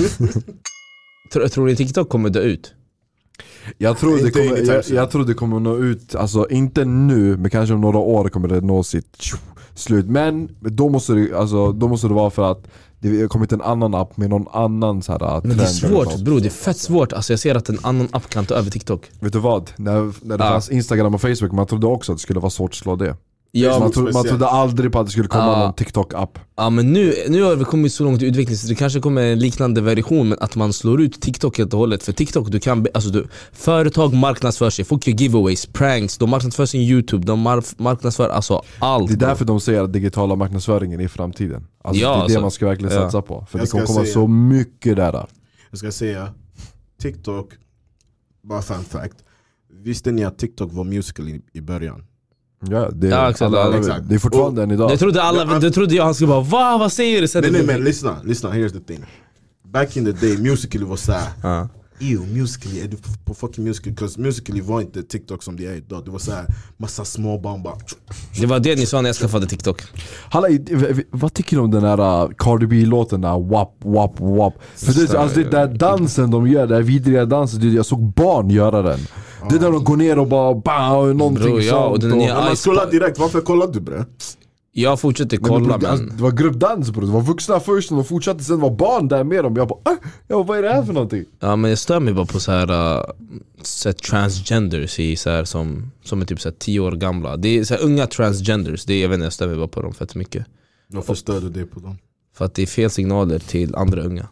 Tror, tror ni TikTok kommer dö ut? Jag tror, det Inte kommer, anytime jag, soon. jag tror det kommer nå ut, alltså inte nu, men kanske om några år kommer det nå sitt tjo, slut. Men då måste, det, alltså, då måste det vara för att det har kommit en annan app med någon annan så här, Men det är trend eller svårt något. bro, det är fett svårt. Alltså jag ser att en annan app kan ta över TikTok. Vet du vad? När, när det Ja. fanns Instagram och Facebook, man trodde också att det skulle vara svårt att slå det. Ja, man, något trodde, man speciellt. trodde aldrig på att det skulle komma Ja. någon TikTok-app. ja men nu, nu har vi kommit så långt i utvecklingen så det kanske kommer en liknande version, men att man slår ut TikTok helt och hållet. För TikTok, du kan, be- alltså du, företag marknadsför sig, folk gör giveaways, pranks, de marknadsför sin YouTube, de mar- marknadsför alltså allt. Det är bro. därför de säger att digitala marknadsföringen i framtiden. Alltså, Ja, det är det alltså. man ska verkligen Ja. satsa på. För Jag det kommer ska komma säga- så mycket där. Jag ska säga, TikTok, bara fun fact. Visste ni att TikTok var musical i, i början? Ja, det, Ja, exakt, alla, alla, exakt. det är fortfarande än idag. Det trodde alla, Ja, det trodde jag han skulle bara va, vad säger du? Sen Nej nej det- men lyssna, lyssna, here's the thing. Back in the day, Musical.ly var såhär, Ja. ew, Musical.ly, är du på fucking Musical.ly? Because Musical.ly var inte TikTok som det är idag. Det var såhär, massa små barn bara... Det var det ni sa när jag skaffade TikTok. Halla, v- v- vad tycker du om den här uh, Cardi B-låten där, wap, wap, wap? För det, alltså, det där dansen de gör, den här vidriga dansen, det- jag såg barn göra den. Det där de går ner och bara bam, någonting Bro, ja, och sånt. den nya Ja, man Ice scrollar Spice- direkt, varför kollar du bre? Jag fortsätter Men kolla, det, men... alltså, det var gruppdans bro, det var vuxna först och de fortsatte, sen var barn där med dem. Jag bara, äh, jag bara, vad är det här för någonting? Ja, men jag stör mig bara på så här, uh, så här transgenders i, så här, som, som är typ så här, tio år gamla. Det är så här, unga transgenders, det är, jag vet inte, jag stör mig bara på dem fett mycket. Varför stör du det på dem? För att det är fel signaler till andra unga.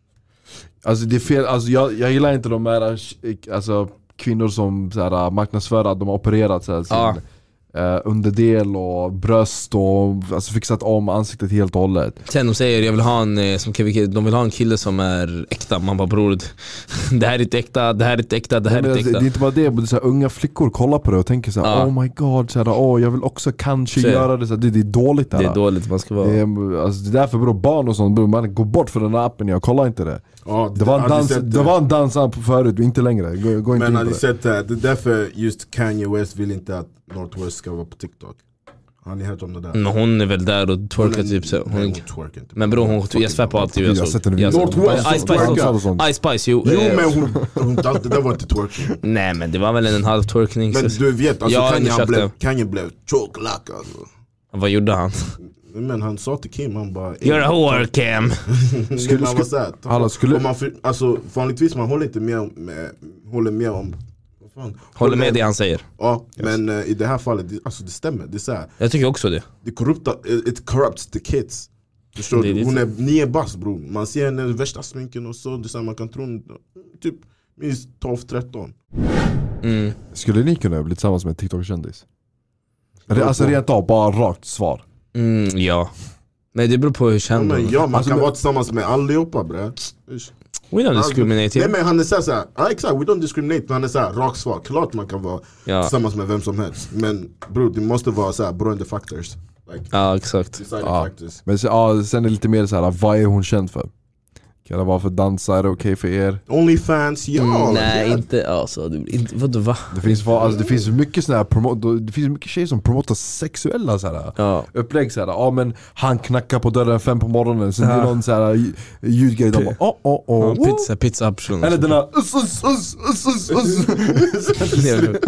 Alltså det är fel, alltså jag, jag gillar inte de här alltså, kvinnor som så här, marknadsför att de har opererat så här, sin Ja. eh, underdel och bröst och alltså, fixat om ansiktet helt och hållet. Sen de säger jag vill ha en, eh, som Kevin, de vill ha en kille som är äkta. Man bara bror, det här är inte äkta, det här är inte äkta, det här Men är alltså, inte det är äkta. inte bara det, men det är så här, unga flickor kollar på det och tänker så här, Ja. oh my god, så här, oh, jag vill också kanske Så- göra det, så här, det, det är dåligt. Det Här. är dåligt, man ska vara... Det är, alltså, det är därför bro, barn och sånt, bro, man går bort för den här appen, jag kollar inte det. Ja, Det var en, har ni dans, sett det var en dansapp förut, inte längre. Gå, gå inte Men in har på ni det. sett det? Det är därför just Kanye West vill inte att North West ska vara på TikTok. Har ni hört om det där? Men hon är väl där och twerkar Hon är- typ så. nej, Hon, hon twerkar inte. men bror, hon, jag svär på allt jag Jag har såg. sett en Jag video. såg- North West Ice Spice twerkar och också. sånt. Ice Spice, jo. Jo eh, men hon, hon, det där var inte twerking. Nej men det var väl en halv twerkning. Men så- du vet, alltså Jag Kanye, han undersökte. blev, Kanye blev choklack alltså. Vad gjorde han? Men han sa till Kim, han bara You're a whore, Cam. Skulle man vara såhär, Alla skulle- om man för, alltså vanligtvis man håller inte med om, med, håller med om vad fan? Håller med det han säger. Ja, men uh, i det här fallet, det, alltså det stämmer. Det är så här, Jag tycker också det. det korrupta, it corrupts the kids. Förstår Det är du? det. Hon är nio bast bror. Man ser henne värsta sminken och så, det är så här, man kan tro typ minst tolv tretton. Mm. Skulle ni kunna bli tillsammans med en TikTok-kändis? Alltså rent av, bara rakt svar. Mm, ja. Men det beror på hur Ja, känd men, hon ja, man Alltså, kan men- vara tillsammans med allihopa bre. Ish. We don't discriminate Nej here. men han är såhär, såhär ja, exakt, we don't discriminate, men han är såhär rakt svar. Klart man kan vara Ja. tillsammans med vem som helst. Men bror, det måste vara såhär beroende factors. Like, Ja, exakt. deciding Ja. factors. Men så, ja, sen är det lite mer så här, vad är hon känd för? Kan det vara för dansa, är det okej för er? Onlyfans, ja. Mm, nej, ja. inte alltså. Du, inte, vadå, va? Det finns, va- alltså, det finns mycket såna här promo- det finns mycket tjejer som promotar sexuella så här, Ja. upplägg så här. Ja men han knackar på dörren fem på morgonen, sen Ja. det är någon så här lj- ljudgrej, de bara oh, oh, oh, Ja, oh. pizza, pizza option. Eller den här us, us, us, us, us, us.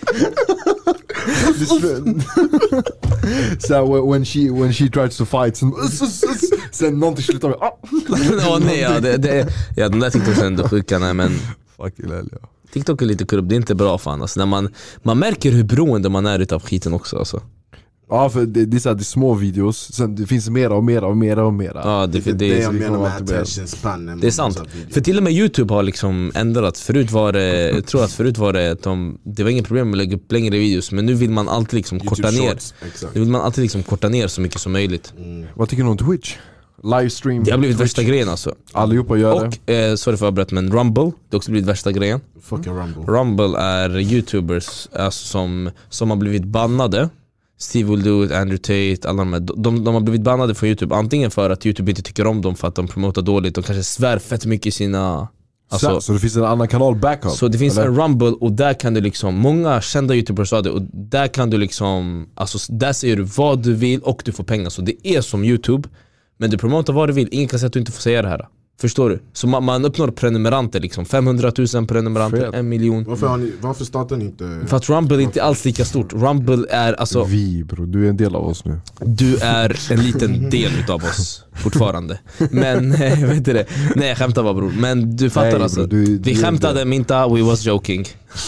Så här, when she when she tries to fight, sen, us, us, us. Sen någonting slutar med ah. Åh nej, ja, det, det, ja, de där TikToks är ändå sjuka, nej, men Fucking hell, ja. TikTok är lite korrupt, det är inte bra fan alltså, när man, man märker hur beroende man är utav skiten också alltså. Ja för det, det är så här, det är små videos, sen det finns mera och mera och mera och mera. Ja, det, Det, det, det det, jag det menar kommer med alltid med. attention span. det är sant. För till och med YouTube har liksom ändrat. Förut var det, jag tror att förut var det att de, det var inget problem med att lägga upp längre videos, men nu vill man alltid liksom korta ner. Exakt. Nu vill man alltid liksom korta ner så mycket som möjligt. Vad tycker du om Twitch? Livestream? Det har blivit Twitch. värsta grejen alltså. Allihopa gör det. Och, eh, sorry för att jag avbröt, men Rumble, det har också blivit värsta grejen. Fucking Rumble. Rumble är youtubers alltså, som, som har blivit bannade. Steve Will Do It, Andrew Tate, alla de, här, de, de har blivit bannade från YouTube. Antingen för att YouTube inte tycker om dem för att de promotar dåligt. De kanske svär fett mycket i sina... Alltså, så, så det finns en annan kanal backup? så det finns eller? en Rumble och där kan du liksom, många kända youtubers har det, och där kan du liksom, alltså där säger du vad du vill och du får pengar. Så det är som YouTube, men du promotar vad du vill, ingen kan säga att du inte får säga det här. Förstår du? Så man, man uppnår prenumeranter liksom, femhundratusen prenumeranter, Fet. en miljon. Varför, har ni, varför startar ni inte? För att Rumble är inte alls lika stort. Rumble är alltså, Vi bro, du är en del av oss nu. du är en liten del utav oss fortfarande. Men, eh, vet du det? Nej jag skämtar bara bror. Men du fattar Nej, alltså. bro, du- du Vi är skämtade, det. minta, we was joking.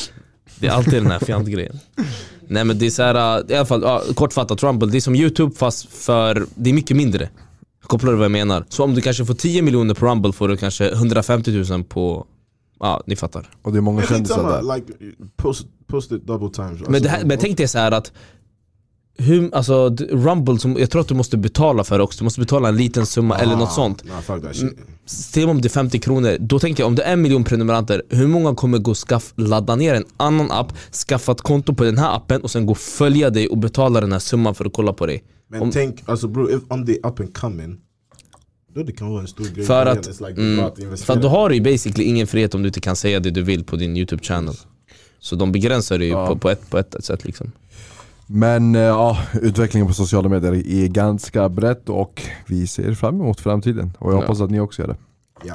Det är alltid den här fjantgrejen. Nej men det är så här, uh, i alla fall, uh, kortfattat Rumble, det är som YouTube fast för, det är mycket mindre. Kopplar du vad jag menar? Så om du kanske får tio miljoner på Rumble får du kanske hundrafemtio tusen på, ja ni fattar. Och det är många Men kändisar skitsamma, där. like, post, post it double times. Men, det här, men tänk dig så här att hur, alltså, d- Rumble, som, jag tror att du måste betala för det också. Du måste betala en liten summa eller något sånt. Nah, fuck that shit. Se om det är femtio kronor. Då tänker jag, om det är en miljon prenumeranter, hur många kommer gå och skaff, ladda ner en annan app, skaffa ett konto på den här appen och sen gå och följa dig och betala den här summan för att kolla på dig? Men om- tänk, alltså bro, if, om det är up and coming, då det kan vara en stor grej. För Början, att, it's like mm, bara att investera. för att då har du ju basically ingen frihet om du inte kan säga det du vill på din YouTube channel. Så de begränsar dig ju Ja. på, på, ett, på ett sätt liksom. Men eh, ja, utvecklingen på sociala medier är ganska brett och vi ser fram emot framtiden. Och jag Ja. hoppas att ni också gör det. Ja.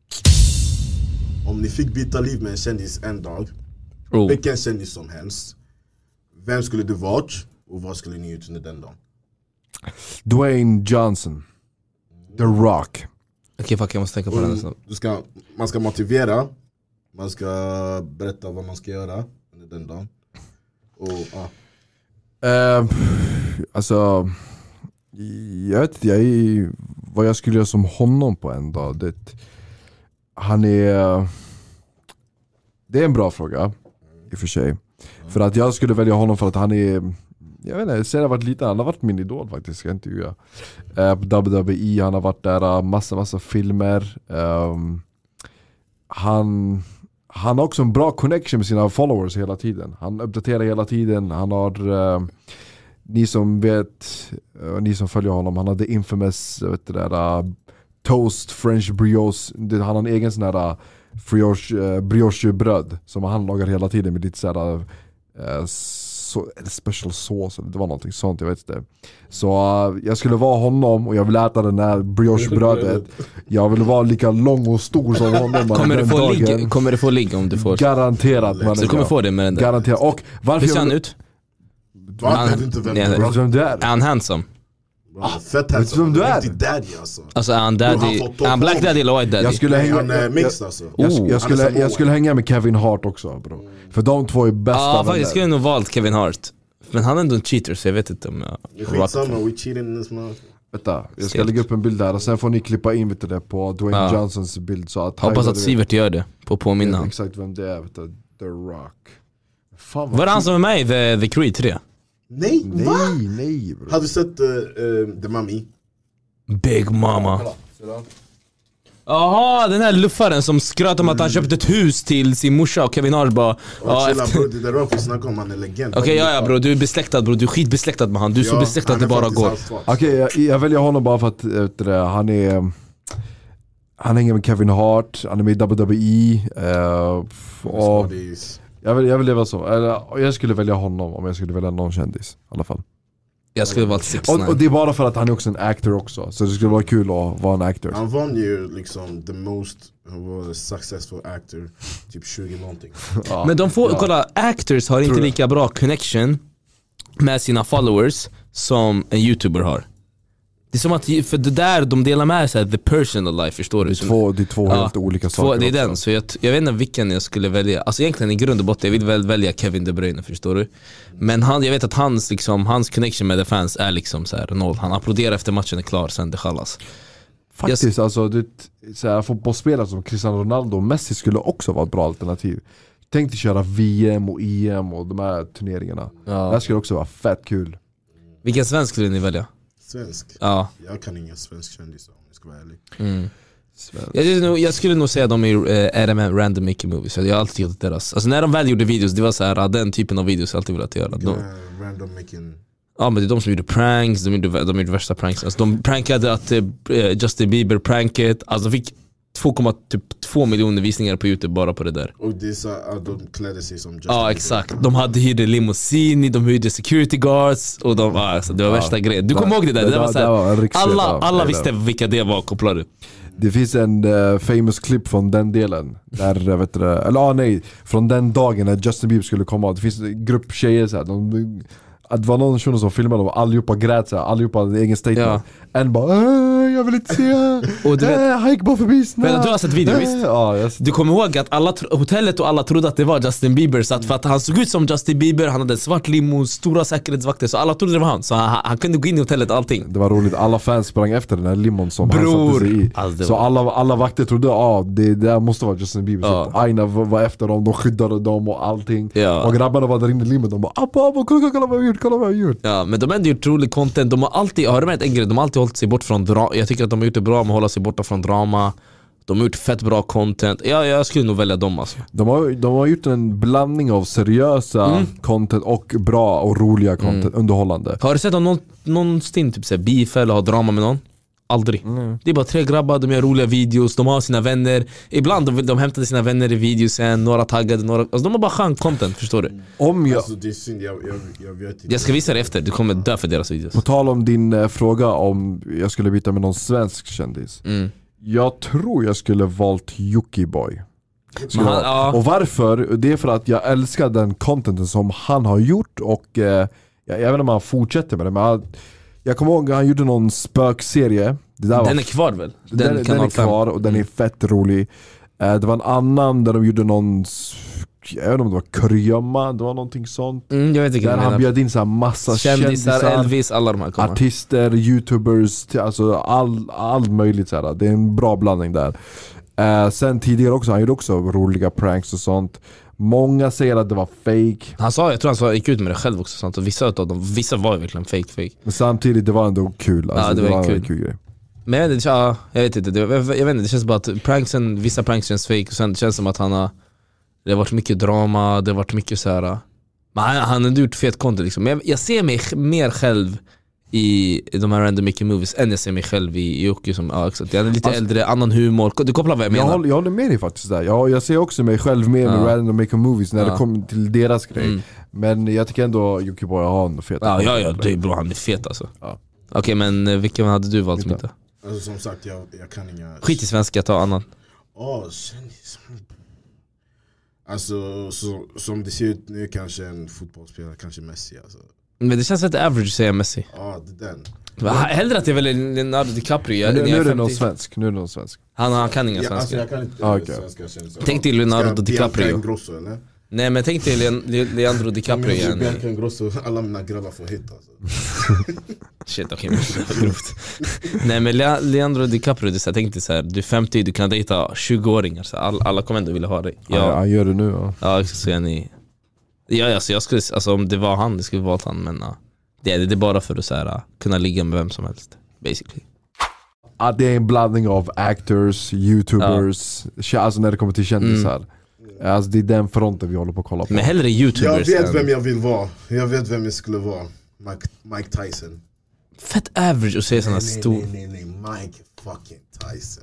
Om ni fick byta liv med en kändis en dag, Oh. vilken kändis som helst, vem skulle du varit och vad skulle ni gjort under den dagen? Dwayne Johnson. The Rock. Okej, okay, fuck, jag måste tänka på Mm, den. du ska, man ska motivera. Man ska berätta vad man ska göra under den dagen. Och, ah. Uh, alltså, jag vet inte, jag är, vad jag skulle göra som honom på en dag. Det, han är... Det är en bra fråga, i och för sig. För att jag skulle välja honom för att han är... Jag vet inte, sen har jag varit liten, han har varit min idol faktiskt, ska jag inte ljuga. Uh, på W W E, han har varit där, uh, massa, massa filmer. Um, han... Han har också en bra connection med sina followers hela tiden. Han uppdaterar hela tiden. Han har, uh, ni som vet, uh, ni som följer honom, han hade infamous, vet du där, uh, toast, french brioche. Han har en egen sån här uh, brioche, uh, brioche bröd som han lagar hela tiden med lite sådär uh, så, special sauce, det var någonting sånt, jag vet inte. Så uh, jag skulle vara honom och jag vill äta den här briochebrödet. Jag vill vara lika lång och stor som honom. Kommer du få ligga, kommer du få ligga om du får? Garanterat. Man, så du kommer få det med den där. Garanterat. Och varför hur ser han ut? Va? Vet inte vem det är, bro. Vem du är? Är han handsome? Bro, fett handsome. Vem du är? Riktig daddy alltså. Alltså är han daddy? Bro, han får top Är han black form. daddy eller white daddy? Jag skulle hänga, Han är jag, mixed alltså. jag, Oh. jag, jag, skulle, jag skulle hänga med Kevin Hart också, bro. För de två är bästa Ja, vänner. faktiskt skulle jag nog valt Kevin Hart. Men han är ändå en cheater så jag vet inte om jag... Skitsamma, we cheating in this month. Vänta, jag ska Stelt. lägga upp en bild där och sen får ni klippa in vet du, det på Dwayne Ja. Johnsons bild så att Hoppas att vet- Sivert gör det, på påminna vet han. exakt vem det är, vet du, The Rock. Fan, vad Var det han kul. som är med i The, The Creed tre? Nej, va? Nej, nej bro. Har du sett uh, uh, The Mummy? Big Mama. Jaha, den här luffaren som skröt om att han köpte ett hus till sin morsa och Kevin Hart bara... Ja, Ja, chilla efter... bro, det där Rock vi snackar om, han är legend. Okej, ja ja bro, du är besläktad bro, du är skitbesläktad med han. Du är så Ja, besläktad att han det är bara faktiskt går. hans far. Okej, jag, jag väljer honom bara för att vet du, det, han är... Han hänger med Kevin Hart, han är med i W W E. Uh, och Smarties. jag, vill, jag vill leva så. Eller, jag skulle välja honom om jag skulle välja någon kändis i alla fall. Jag skulle valt six Och, och nine. det är bara för att han är också en actor också. Så det skulle vara kul att vara en actor. Han vann ju liksom the most uh, successful actor, typ tjugo någonting. Ja, Men de får, ja. kolla, actors har inte Tror jag. lika bra connection med sina followers som en youtuber har. Det är som att, för det där de delar med sig the personal life, förstår du? Det är två, det är två Ja, helt olika Två, saker det är också. den, så jag, jag vet inte vilken jag skulle välja. Alltså egentligen i grund och botten, jag vill väl välja Kevin De Bruyne, förstår du? Men han, jag vet att hans, liksom, hans connection med the fans är liksom så här noll. Han applåderar efter matchen är klar, sen det kallas. Faktiskt, alltså det, så här, fotbollsspelare som Cristiano Ronaldo och Messi skulle också vara ett bra alternativ. Tänk dig köra V M och E M och de här turneringarna. Det här skulle också vara fett kul. Vilken svensk skulle ni välja? Svensk? Ja. Jag kan ingen svensk kändis om jag ska vara ärlig. Mm. Svensk. Jag, skulle nog, jag skulle nog säga dem i uh, R M M, Random Mickey Movies. Jag har alltid gillat deras. Alltså när de väl gjorde videos, det var så här, den typen av videos jag alltid velat göra. De, Uh, random making... ja men det är de som gjorde pranks, de gjorde, de gjorde värsta pranks. Alltså, de prankade att uh, Justin Bieber pranket. Alltså de fick två komma två miljoner visningar på YouTube bara på det där. Och det är så att de klädde sig som Justin Ja Bieber. exakt, de hade hyrde limousin, de hyrde security guards och de, ah, alltså, det var värsta grejen. Du kommer ihåg det där? Det, där var så här, det var en riktigt- alla, ja, alla det visste där. vilka det var, kopplar du? Det finns en uh, famous klipp från den delen där, vet du, eller ah, nej, från den dagen när Justin Bieber skulle komma. Det finns en grupp tjejer så här, de, att det var någon shuno som filmade och allihopa grät så här, allihopa hade egen statement. En bara "Äh, jag vill inte se. Och du vet- äh, han gick bara förbi snabbt." Men du har sett video, Äh, visst? Ja, jag Du kommer ihåg att alla, tro- hotellet och alla trodde att det var Justin Bieber, så att för att han såg ut som Justin Bieber, han hade en svart limo, stora säkerhetsvakter, så alla trodde det var han. Så han, han kunde gå in i hotellet och allting. Det var roligt, alla fans sprang efter den här limon som Bror. han satte sig i. Alltså, det Så var- alla, alla vakter trodde att ah, det, det där måste vara Justin Bieber. Ja. Så Aina var, var efter dem, de skyddade dem och allting. Ja. Och grabbarna var där inne i limon, de bara abba, abba, kolla, kolla, kolla vad jag har gjort, kolla vad jag har gjort. Ja, men de har ändå gjort rolig content. De har alltid, har du märkt en grej? De har alltid hållit sig bort från drama. Jag tycker att de har gjort det bra med att hålla sig borta från drama. De har gjort fett bra content. Ja, jag skulle nog välja dem alltså. De har, de har gjort en blandning av seriösa Mm. content och bra och roliga content, underhållande. Har du sett om någon, någonsin typ såhär beef eller har drama med någon? Aldrig. Det är bara tre grabbar, de gör roliga videos, de har sina vänner. Ibland de, de hämtade sina vänner i videosen, några taggade, några... Alltså de har bara skön content, förstår du? Om jag, Alltså det är synd, jag, jag, jag vet inte. Jag ska visa dig efter, du kommer dö för deras videos. på tal om din eh, fråga om jag skulle byta med någon svensk kändis. Mm. Jag tror jag skulle valt Jockiboi. Men han, ja. Och varför? Det är för att jag älskar den contenten som han har gjort och eh, jag, jag vet inte om han fortsätter med det, men han, Jag kommer ihåg att han gjorde någon spökserie. Det där Den var, är kvar väl? den, den, den är kvar och den är fett rolig. Det var en annan där de gjorde någon, jag vet inte om det var Kryama, det var någonting sånt. Mm, jag vet inte där han bjöd in så här massa kändisar, kändisar, Elvis, alla de här kommer. artister, youtubers, alltså all, allt möjligt så här. Det är en bra blandning där. Uh, sen tidigare också, han gjorde också roliga pranks och sånt. Många säger att det var fake. Han sa, jag tror han sa, gick ut med det själv också, sånt. Och vissa av dem, vissa var ju verkligen fake fake. Men samtidigt, det var ändå kul. Alltså, Ja, det var det var kul. en kul grej. Men jag vet inte, ja, jag vet inte det, jag, jag vet inte, det känns bara att pranksen, vissa pranks känns fake. Och sen det känns som att han har, det har varit mycket drama, det har varit mycket så här. Men han, han har gjort fet content liksom. Men jag, jag ser mig mer själv i de här random making movies än jag ser mig själv i Jocke som, ja exakt. Jag är lite Alltså, äldre, annan humor. Du kopplar vad jag menar. Jag håller, jag håller med dig faktiskt där. Jag, jag ser också mig själv mer med Ja. random making movies när Ja. det kommer till deras grej. Mm. Men jag tycker ändå Jockiboi har en fet. Ja, ja, ja, det är bra, han är fet alltså. Ja. Okej, okay, men eh, vilken hade du valt som Inte. inte? Alltså som sagt, jag, jag kan inga... Skit i svenska, ta annan. Åh, oh, kändis. Alltså så, som det ser ut nu kanske en fotbollsspelare, kanske Messi alltså. Men det känns lite average att säga Messi. Ja, det är den. Va, hellre att jag väljer Leonardo DiCaprio. Jag, Nu, när nu jag är det femtio. någon svensk. Nu är det någon svensk. Han, han kan inga Ja, alltså, svenska. jag kan inte Ah, okay. svenska kändisar. Tänk till Leonardo Ska DiCaprio. Bianca Ingrosso eller? Nej men tänk dig Le- Le- Leandro DiCaprio igen. Bianca Ingrosso, alla mina grabbar får hit alltså. Shit okej, okay, det var grovt. Nej men Le- Leandro DiCaprio, det är så här, tänk dig så här, du är femtio, du kan dejta tjugo-åringar så här, all, alla kommer ändå vilja ha dig. Ja. Ja, Han gör det nu. Ja. ja så är ni. Ja alltså jag skulle, alltså om det var han, det skulle vara han, men ja. det, är, det är bara för att så här, kunna ligga med vem som helst basically. Ah, det är en blandning av actors, youtubers, ja. Alltså när det kommer till kändisar. Mm. Alltså det är den fronten vi håller på att kolla på. Men hellre Jag youtubers vet än... vem jag vill vara. Jag vet vem jag skulle vara. Mike, Mike Tyson. Fett average att säga såna Nej, stor... nej, nej, nej, Mike fucking Tyson.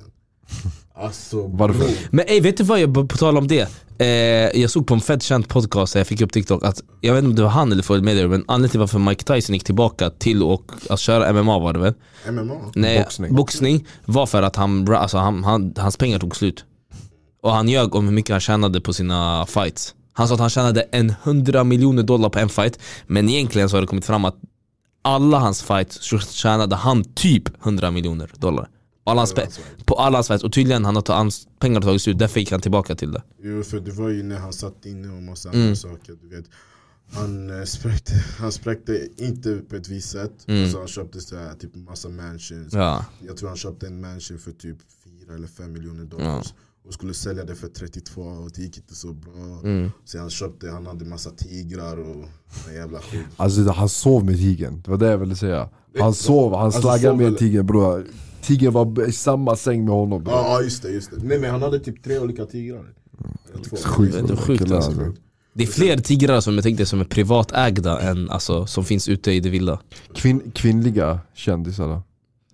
Alltså, Varför? bro. Men ey, vet du vad, jag, på tal om det eh, jag såg på en fett känd podcast där jag fick upp TikTok att, jag vet inte om det var han eller för med men anledningen till varför Mike Tyson gick tillbaka till och, att köra M M A var det väl? M M A? Nej, Boxning. boxning var för att han, alltså han, han, hans pengar tog slut. Och han ljög om hur mycket han tjänade på sina fights. Han sa att han tjänade en hundra miljoner dollar på en fight. Men egentligen så har det kommit fram att alla hans fights så tjänade han typ hundra miljoner dollar. Alla hans pe- på alla hans fights. Och tydligen han har ta- hans pengar tagit slut, därför gick han tillbaka till det. Jo, för det var ju när han satt inne och massa Mm. andra saker, du vet. Han eh, spräckte, han spräckte inte på ett visst sätt. Mm. Alltså han köpte så här, typ massa mansions. Ja. Jag tror han köpte en mansion för typ fyra eller fem miljoner dollar. Och skulle sälja det för trettiotvå och det gick inte så bra. Mm. Så han köpte, han hade massa tigrar och en jävla skit. Alltså det- han sov med tigern, det var det jag ville säga. Han sov, han Alltså, slaggade sov med eller- tigern bror. Tigern var i samma säng med honom bror. Ja, ja just det, just det. Nej men han hade typ tre olika tigrar. Eller två. Sjukt, Det är sjukt, killar, alltså. Det är fler tigrar som jag tänkte som är privatägda än alltså, som finns ute i det vilda. Kvin- kvinnliga kändisar då?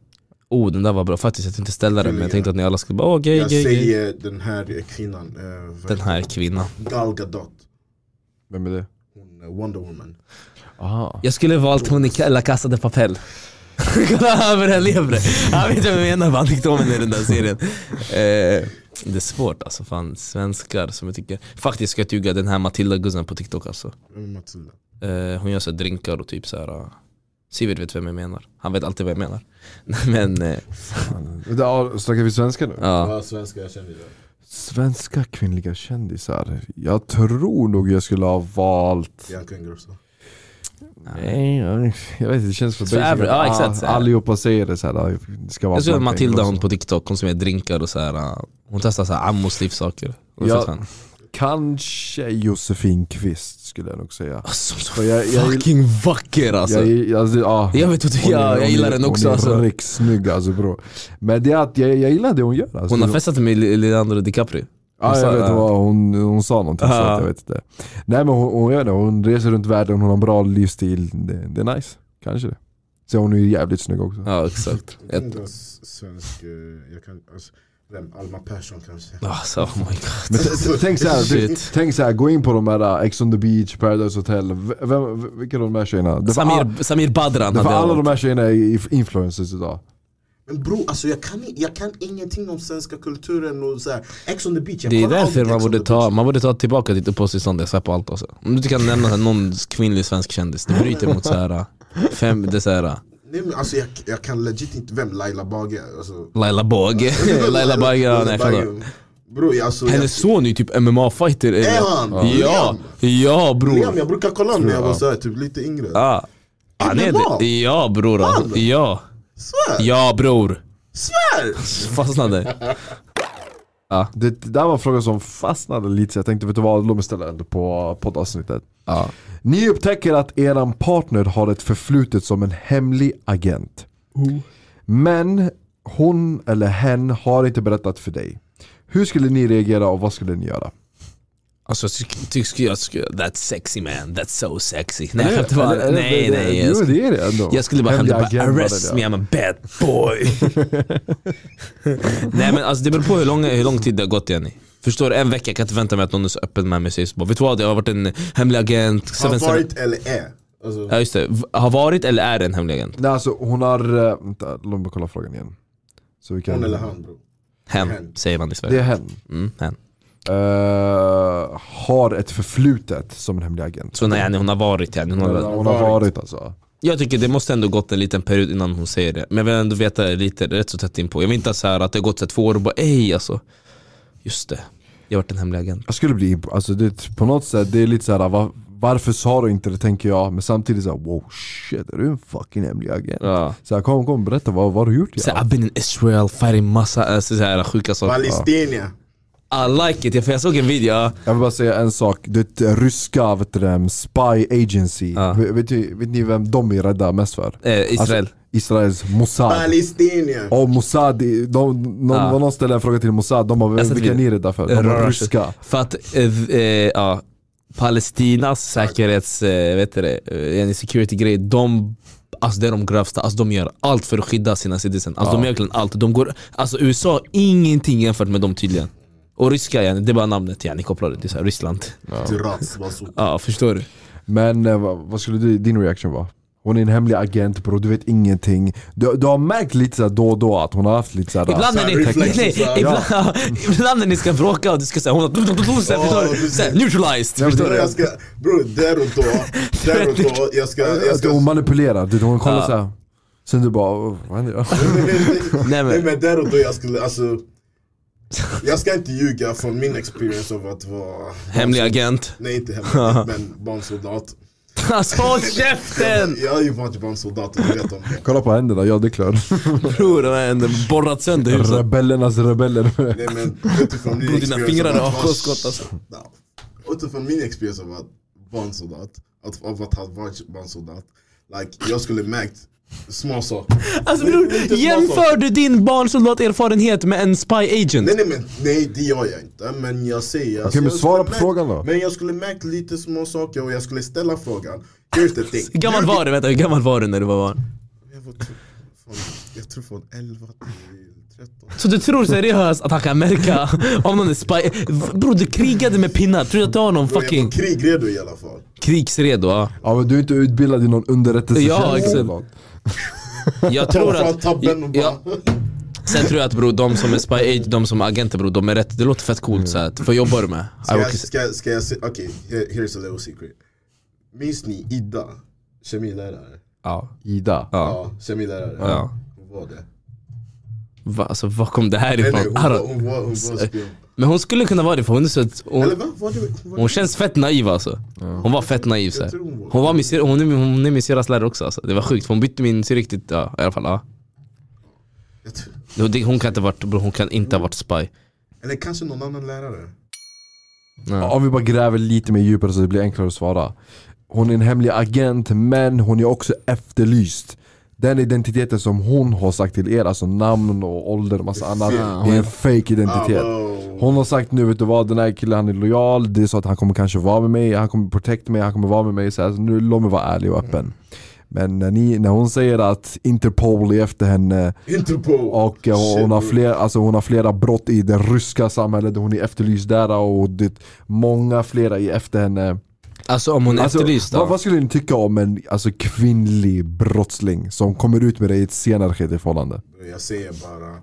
Oh, den där var bra faktiskt, jag tänkte ställa den men jag tänkte att ni alla skulle bara åh gay, Jag gay, gay. säger den här kvinnan. Eh, vad Den här heter kvinnan. hon? Gal Gadot. Vem är det? Hon, eh, Wonder Woman. Aha. Jag skulle valt hon i La Casa de Papel. Kolla över den lever. Han vet vad jag menar, vad han tyckte om henne i den där serien. Eh, det är svårt alltså, fan svenskar som jag tycker. Faktiskt ska jag tyga den här Matilda Guzman på TikTok alltså. Vem är Matilda? Eh, hon gör så här drinkar och typ så här. Uh, Sivert vet vem jag menar. Han vet alltid vad jag menar. Men eh, Ja, snackar vi svenska nu? ja. Ja, svenska, jag känner det. Svenska kvinnliga kändisar. Jag tror nog jag skulle ha valt... Bianca Ingrosso. Nej, jag jag vet inte, det känns för Så basic. average, ja, exakt, så här. Allihopa säger det så här. Det ska vara Jag tror att Bianca Matilda Ingrosso. hon på TikTok, hon som gör drinkar och så här. Uh, hon testar så här Ammos livssaker. Hon är Ja. fett fan. Kanske Josefin Kvist skulle jag nog säga. Alltså, så För jag- jag- fucking vacker alltså. Jag, alltså, ja, Jag vet inte, hon är- jag, jag hon gillar är- den också Hon är alltså. rikssnygg alltså bro. Men det är att jag, jag gillar det hon gör alltså. Hon har festat med Leandro DiCaprio. Ja, jag vet vad hon, hon sa någonting så Ja. att jag vet inte. Nej men hon, hon gör det, hon reser runt världen, hon har en bra livsstil. Det, det är nice, kanske det. Så hon är ju jävligt snygg också. Ja exakt. Jag vet inte ens svensk, eh, jag kan, alltså, vem? Alma Persson kanske. Alltså, oh my god. Men t- t- tänk så här, Shit. tänk, tänk så här, gå in på de här Ex on the Beach, Paradise Hotel. V- Vem, vilka är de här tjejerna? Det var, all, Samir, Samir Badran det var hade alla jag de här tjejerna är influencers idag. Men bro, alltså jag kan, jag kan ingenting om svenska kulturen och så här. Ex on the beach, jag Det är kollar därför aldrig man Ex on borde the ta, beach. man borde ta tillbaka ditt uppehållstillstånd, jag svär på allt alltså. Om du inte kan nämna någon kvinnlig svensk kändis, det bryter mot så här fem, det är så här. Nej men alltså jag, jag kan legit inte vem Laila Bagge är alltså. Laila Bagge. Laila Bagge, ja, nej, kolla. Bro, alltså, hennes jag, son är ju typ M M A-fighter. Är han? Ja, ja, ja bror. Liam, jag brukar kolla när jag var så här, typ lite yngre. Ja, han är det. Ja bror, alltså. Ja. Svär? Ja bror. Svär? Fastnade. Ja. Det, det där var en fråga som fastnade lite, så jag tänkte, vet du vad, låt mig ställa ändå på poddavsnittet. Ja. Ni upptäcker att eran partner har ett förflutet som en hemlig agent. Oh. Men hon eller hen har inte berättat för dig. Hur skulle ni reagera och vad skulle ni göra? Alltså jag skulle jag skulle that's sexy man, that's so sexy. Nej, Eller- det var, eller- nej, eller- nej. Jo, Jag skulle, det är det ändå. jag skulle bara, Hemlig bara agent var arrest det, me, ja. I'm a bad boy. Nej men alltså det beror på hur lång, hur lång tid det har gått igen. Förstår du, en vecka, jag kan inte vänta mig att någon är så öppen med mig. Säger bara, vet du vad, jag har varit en hemlig agent. Har Seven, seven. varit eller är? Alltså, Ja just det, V- har varit eller är en hemlig agent? Nej, alltså hon har... äh, Vänta, låt mig kolla frågan igen. Så vi kan, hon eller han bro. Hen, Hen. säger man i Det Sverige. är hen. Mm, hen. Uh, har ett förflutet som en hemlig agent. Så nej, yani, hon har varit yani, hon har, Hon har varit alltså. jag tycker det måste ändå gått en liten period innan hon säger det. Men jag vill ändå veta lite, rätt så tätt in på. Jag vill inte så här att det har gått så här två år och bara ej alltså. Just det, jag har varit en hemlig agent. Jag skulle bli, alltså det, på något sätt, det är lite så här, var, varför sa du inte det, tänker jag. Men samtidigt så här, wow shit, är du en fucking hemlig agent? Ja. Så här, kom, kom, berätta, vad, vad har du gjort? Så Ja? I've been in Israel fighting massa alltså, så här sjuka saker. Palestina. I like it, för jag såg en video. Jag vill bara säga en sak, det ryska, vet du, det, Spy Agency, Ja. vet, vet, ni- vet ni vem de är rädda mest för? Eh, Israel. Alltså, Israels Mossad. Palestina. Och Mossad, de, de, någon, Ja. någon ställde en fråga till Mossad, de bara, Jag satt vilka är vid- ni rädda för? De var Röra- ryska. För att eh, eh, ja, Palestinas säkerhets eh, vet du det, eh, en security grej, de alltså det är de grövsta, alltså de gör allt för att skydda sina citizen. Alltså Ja. de gör verkligen allt. De går, alltså U S A ingenting jämfört med dem tydligen. Och ryska yani, det är bara namnet yani, kopplar det till så här, Ryssland. Tirats, vad så. Ja, förstår du? Men eh, vad, vad skulle du, din reaction vara? Hon är en hemlig agent bro, du vet ingenting. Du, du har märkt lite så här då och då att hon har haft lite så här. Ibland när ni, reflexer, nej, så här. ibland, ibland när ni ska bråka och du ska säga hon har så här, förstår du? Så här, neutralized, förstår Bro, du? jag ska, bro, där och då, där och då, jag ska, jag Att ska hon manipulerar, du, hon kollar Ja. så här. Sen du bara, oh, vad händer? nej, nej, nej, Nej, men- nej men där och då jag skulle, alltså jag ska inte ljuga från min experience av att vara Hemlig agent. Nej inte hemlig agent, men barnsoldat. Alltså håll käften! Jag har ju varit barnsoldat och du vet om det. Kolla på händerna, ja det är klart. Bror, de har ändå borrat sönder huset. Rebellernas rebeller. Nej men utifrån min Bro, dina experience fingrar av är att vara- A K-skott, alltså. Ja. Utifrån min experience av att vara barnsoldat, att, av att ha varit barnsoldat, like, jag skulle märkt små saker. Alltså Nej, bror, inte små jämför saker. du din barnsoldaterfarenhet med en spy agent? Nej nej men, nej det gör jag inte, men jag säger alltså, Okej, men jag svara skulle på märkt- frågan då. Men jag skulle märkt lite små saker och jag skulle ställa frågan. Here's the thing. Hur gammal var du? Vänta, hur gammal var du när du var barn? Jag, var typ från, jag tror från elva till tretton. Så du tror seriöst att han kan märka om någon är spy? Bror, du krigade med pinnar, tror du att du har någon Bro, jag fucking var krigredo i alla fall. krigsredo? Ja. Ja men du är inte utbildad i någon underrättelsetjänst. Ja, exakt. eller något. Jag tror Ta fram att... tabben och bara... Ja, sen tror jag att bror, de som är spy agent, de som är agenter bror, de är rätt, det låter fett coolt så att vad jobbar du med? Ska jag, ska, ska jag se, okej, here, here's a little secret. Minns ni Ida? Kemilärare? Ja. Ida. Ja. Ja, kemilärare. Ja. Hon var det. Va, alltså var kom det här Nej, ifrån? nej, hon, I var, don't- hon, var, hon var spion. Men hon skulle kunna vara det för hon är så att hon, Eller va? Var det, var hon känns fett naiv alltså. Hon var fett naiv så här. Jag tror hon var- Hon var min, syr- hon är, hon är min syrras lärare också alltså. Det var sjukt för hon bytte min syr riktigt, ja i alla fall ja. jag tror, Jo, det- Hon kan inte ha varit, bro, hon kan inte ha varit spy. eller kanske någon annan lärare. Ja. Om vi bara gräver lite mer djupare så det blir enklare att svara. Hon är en hemlig agent, men hon är också efterlyst. Den identiteten som hon har sagt till er, alltså namn och ålder och massa annat, Ja, det är en fake identitet. Oh, Hon har sagt nu, vet du vad, den här killen han är lojal, det är så att han kommer kanske vara med mig, han kommer protect mig, han kommer vara med mig, så, här, så nu låt mig vara ärlig och öppen. Men när, ni, när hon säger att Interpol är efter henne Interpol! och eh, hon, har flera, alltså hon har flera brott i det ryska samhället, hon är efterlyst där och det, många flera är efter henne. Alltså om hon är Alltså, efterlyst då? vad, vad skulle ni tycka om en alltså, kvinnlig brottsling som kommer ut med det i ett senare skede i förhållande? Jag säger bara,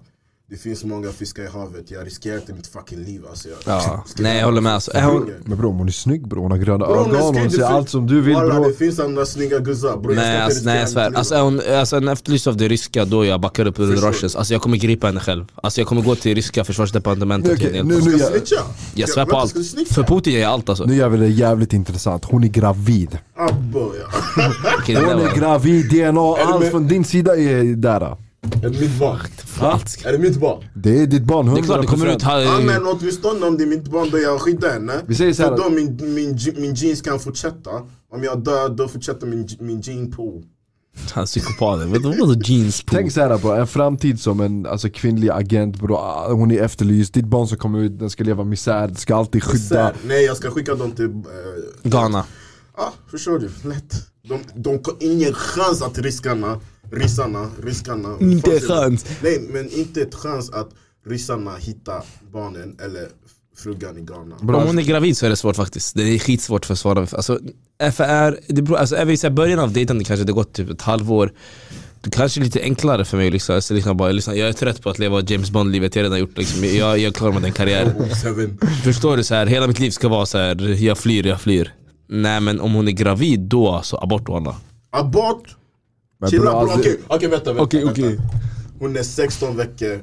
det finns många fiskar i havet. Jag riskerar inte mitt fucking liv alltså. Jag, Ja. Nej, jag håller med alltså. Är hon... Men bro, hon är snygg bro, hon har gröna Bro, hon är ögon, hon snygg, ser det allt som du vill Alla, bro. det finns andra snygga guzzar bro. Nej, alltså, nej jag svär. Alltså, är hon, alltså en efterlyst av det ryska, då jag backar upp under rushes. Alltså jag kommer gripa henne själv. Alltså jag kommer gå till ryska försvarsdepartementet. Okej, okay, nu, nu, Ska jag, snitcha? jag svär på Vänta, allt. ska du snitcha? För Putin gör jag allt alltså. nu gör vi det jävligt intressant, hon är gravid. Abbo ja. Okej, det där Hon är var... gravid, D N A, Är det allt med- från din sida är där. Är det mitt barn? Falskt. Är det mitt barn? Det är ditt barn, Det är hundra klart det kommer ut procent. här. Ja men åtminstone om det är mitt barn då jag skyddar henne. Vi säger så här- För då min, min, min jeans kan fortsätta. Om jag dör då fortsätter min, min jean pool. Han psykopaten. Vet du vad jeans på? Tänk såhär bro, en framtid som en alltså, kvinnlig agent bro, hon är efterlyst, ditt barn som kommer ut, den ska leva misär, den ska alltid skydda. Nej jag ska skicka dem till... Uh, Ghana. Ja, förstår du? Lätt. De, de har ingen chans att riskarna, ryssarna, riskarna... Inte chans. Nej, men inte ett chans att ryssarna hittar barnen eller frugan i Ghana. Bro, Om hon är gravid så är det svårt faktiskt. Det är skitsvårt för att svara. Alltså, F R, det beror, alltså är vi i början av dejten, kanske det gått typ ett halvår. Det kanske är lite enklare för mig liksom. Alltså, liksom bara, liksom, jag är trött på att leva James Bond-livet. Jag har redan gjort liksom. jag, jag är klar med den karriären. Förstår du så här, hela mitt liv ska vara så här, jag flyr, jag flyr. Nej men om hon är gravid då alltså, abort alla. Abort! men Chilla bro, bro, alltså, okej, okej vänta, vänta, Okej, vänta. okej. Hon är sexton veckor.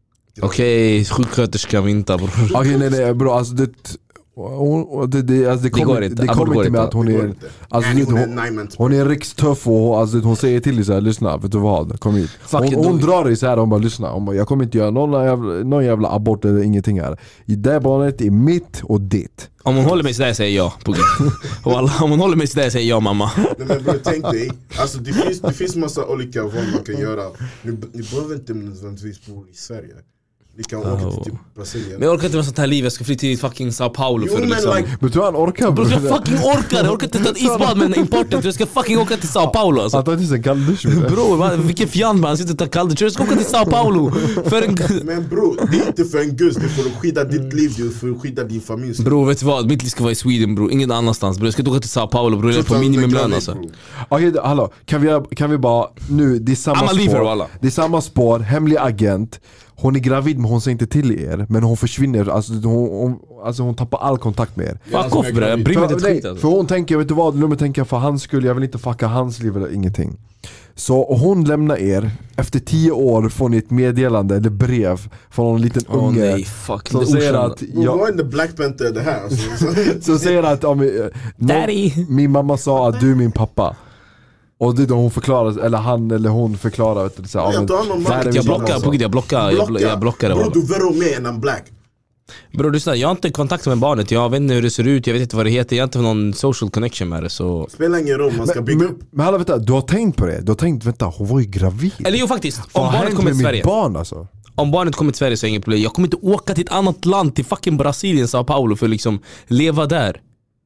Okej, sjuksköterska vinta bror. okej nej nej bro, alltså det, hon, det, det, alltså, det kommer går inte. det Abort kommer går inte med inte. att hon Det går är, inte. alltså, Nej, vet, hon är hon, nine months hon är rikstuff och alltså, hon säger till dig såhär, lyssna, vet du vad, kom hit. Fuck Hon, it, hon då- drar dig såhär, hon bara lyssna, hon bara, jag kommer inte göra någon jävla, någon jävla abort eller ingenting här. I det barnet är mitt och ditt. Om hon håller mig sådär säger jag på Gud. Och alla, om hon håller mig sådär säger jag mamma. Nej men bro, tänk dig, alltså det finns, det finns massa olika val man kan göra. Ni, ni behöver inte nödvändigtvis bo i Sverige. Ni kan åka till typ Brasilien. Men jag orkar inte med sånt här liv, jag ska flytta till fucking Sao Paulo Jo, för men liksom like- Men du han orkar Bro, bro. jag fucking orkar, jag orkar inte ta ett isbad med en importen. Jag ska fucking åka till Sao Paulo alltså. Han tar inte sig en kall dusch med det. Bro, man, vilken fjant man, han sitter och tar kalldusch. Jag ska åka till Sao Paulo för en... Men bro, det är inte för en guzz, det är för att skydda ditt liv, det är för att skydda din familj. Bro, vet du vad? Mitt liv ska vara i Sweden bro, ingen annanstans bro. Jag ska inte åka till Sao Paulo bro, jag är på minimumlön alltså. Okej, okay, hallå, kan vi, kan vi bara, nu, det är samma I'm a leaver, spår, walla. det är samma spår, hemlig agent. Hon är gravid men hon säger inte till er, men hon försvinner, alltså hon, hon, alltså, hon tappar all kontakt med er. Fuck off bre, jag bryr mig För, inte ett skit nej, alltså. för hon tänker, vet du vad, nummer tänker för hans skull, jag vill inte fucka hans liv eller ingenting. Så hon lämnar er, efter tio år får ni ett meddelande eller brev från en liten Åh unge nej, fuck. som Det är säger okänd. att Bro, jag, vad är the Black Panther det här? Alltså, som säger att om, eh, Daddy. någon, min mamma sa att du är min pappa. Och det är då hon förklarar, eller han eller hon förklarar, vet du, så här, Jag ja, men, tar honom, det här är Mark, min Jag mamma, blockar, så. på Gud jag blockar, jag, blo- jag blockar det Bro, walla. du är very med än Black. Bro lyssna, jag har inte kontakt med barnet, jag vet inte hur det ser ut, jag vet inte vad det heter, jag har inte någon social connection med det så... Spelar ingen roll, man ska Men, bygga men, upp. men hallå vänta, du har tänkt på det? Du har tänkt, vänta, hon var ju gravid. Eller jo faktiskt, Vad om har barnet hänt kommer med till Sverige mitt barn alltså? Om barnet kommer till Sverige så är det inget problem. Jag kommer inte åka till ett annat land, till fucking Brasilien, Sao Paulo för att liksom leva där.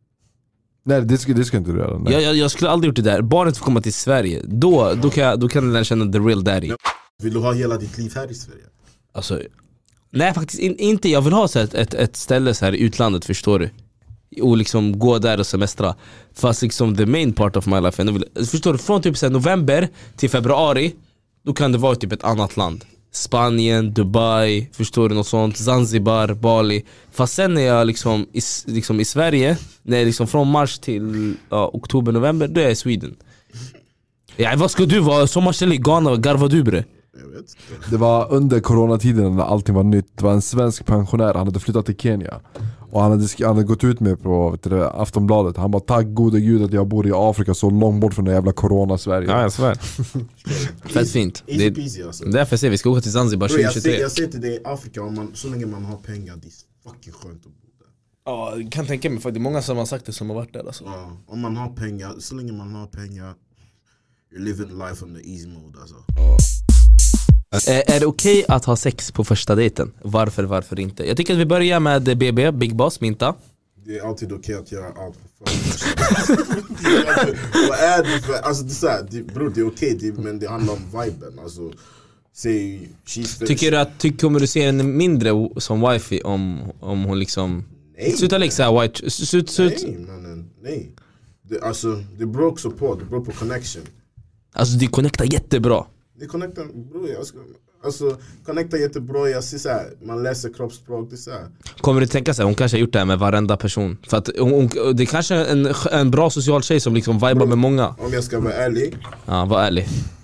Nej det ska, det ska inte du göra, nej. Jag, jag, jag skulle aldrig gjort det där. Barnet får komma till Sverige, då, då kan jag, då kan jag känna the real daddy. Vill du ha hela ditt liv här i Sverige? Alltså, nej faktiskt in, inte, jag vill ha så här, ett, ett, ett ställe så här i utlandet, förstår du? Och liksom gå där och semestra. Fast liksom the main part of my life, jag vill, förstår du? Från typ så här, november till februari, då kan det vara typ ett annat land. Spanien, Dubai, förstår du, något sånt, Zanzibar, Bali. Fast sen är jag liksom i, liksom i Sverige, när liksom från mars till ja, oktober, november, då är jag i Sweden. Ja, vad ska du vara? Sommarställe i Ghana, garvar du bre? Jag vet inte. Det var under coronatiden när allting var nytt. Det var en svensk pensionär, han hade flyttat till Kenya. Och han hade, sk- han hade gått ut med på vet du, Aftonbladet. Han bara, tack gode gud att jag bor i Afrika så långt bort från det jävla corona-Sverige. jag svär. Fett fint. Det Easy är peasy alltså. därför jag säger vi ska åka till Zanzibar Bro, jag, tjugohundratjugotre. säger, jag säger till dig, Afrika, om man, så länge man har pengar, det är fucking skönt att bo där. Ja, jag kan tänka mig, för det är många som har sagt det som har varit där alltså. Ja, om man har pengar, så länge man har pengar, you're living life on the easy mode alltså. Eh, Är det okej att ha sex på första dejten? Varför, varför inte? Jag tycker att vi börjar med B B, Big Boss, Minta. Det är alltid okej att göra allt för Vad är det för, alltså det är såhär, det, bro, det är okej, det, men det handlar om viben, alltså. Säg, she's Tycker du att, ty, kommer du se henne mindre o- som wifi om, om hon liksom... Nej. Sluta lägga såhär white... Slut, slut. Nej mannen, nej. Det, alltså, det beror också på, det beror på connection. Alltså det connectar jättebra. Ni connectar, bro, jag ska, alltså connectar jättebra, jag ser så här, man läser kroppsspråk, det är så här. Kommer du tänka sig, hon kanske har gjort det här med varenda person. För att hon, hon, det är kanske är en, en bra social tjej som liksom vibar med många. Om jag ska vara ärlig. Ja, var ärlig.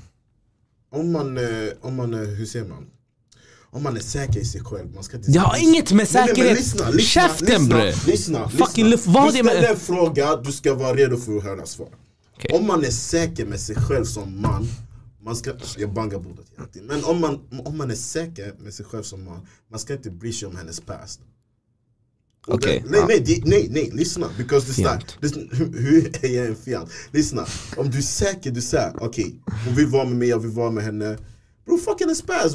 Om man, om man, hur säger man? Om man är säker i sig själv, man ska inte... Jag har inget med säkerhet. Nej, nej, lyssna, lyssna, Käften bre. Lyssna, lyssna, Fucking lyssna. vad du är med... ställer en fråga, du ska vara redo för att höra svar. Okay. Om man är säker med sig själv som man, man ska, jag bangar bordet egentligen. Men om man, om man är säker med sig själv som man, man ska inte bry sig om hennes past. Okej. Okay. Nej, nej, nej, nej, lyssna. Because this time, hur är jag en fjant? Lyssna, om du är säker, du säger, okej, okay, hon vill vara med mig, jag vill vara med henne. Bro, fucking a spaz.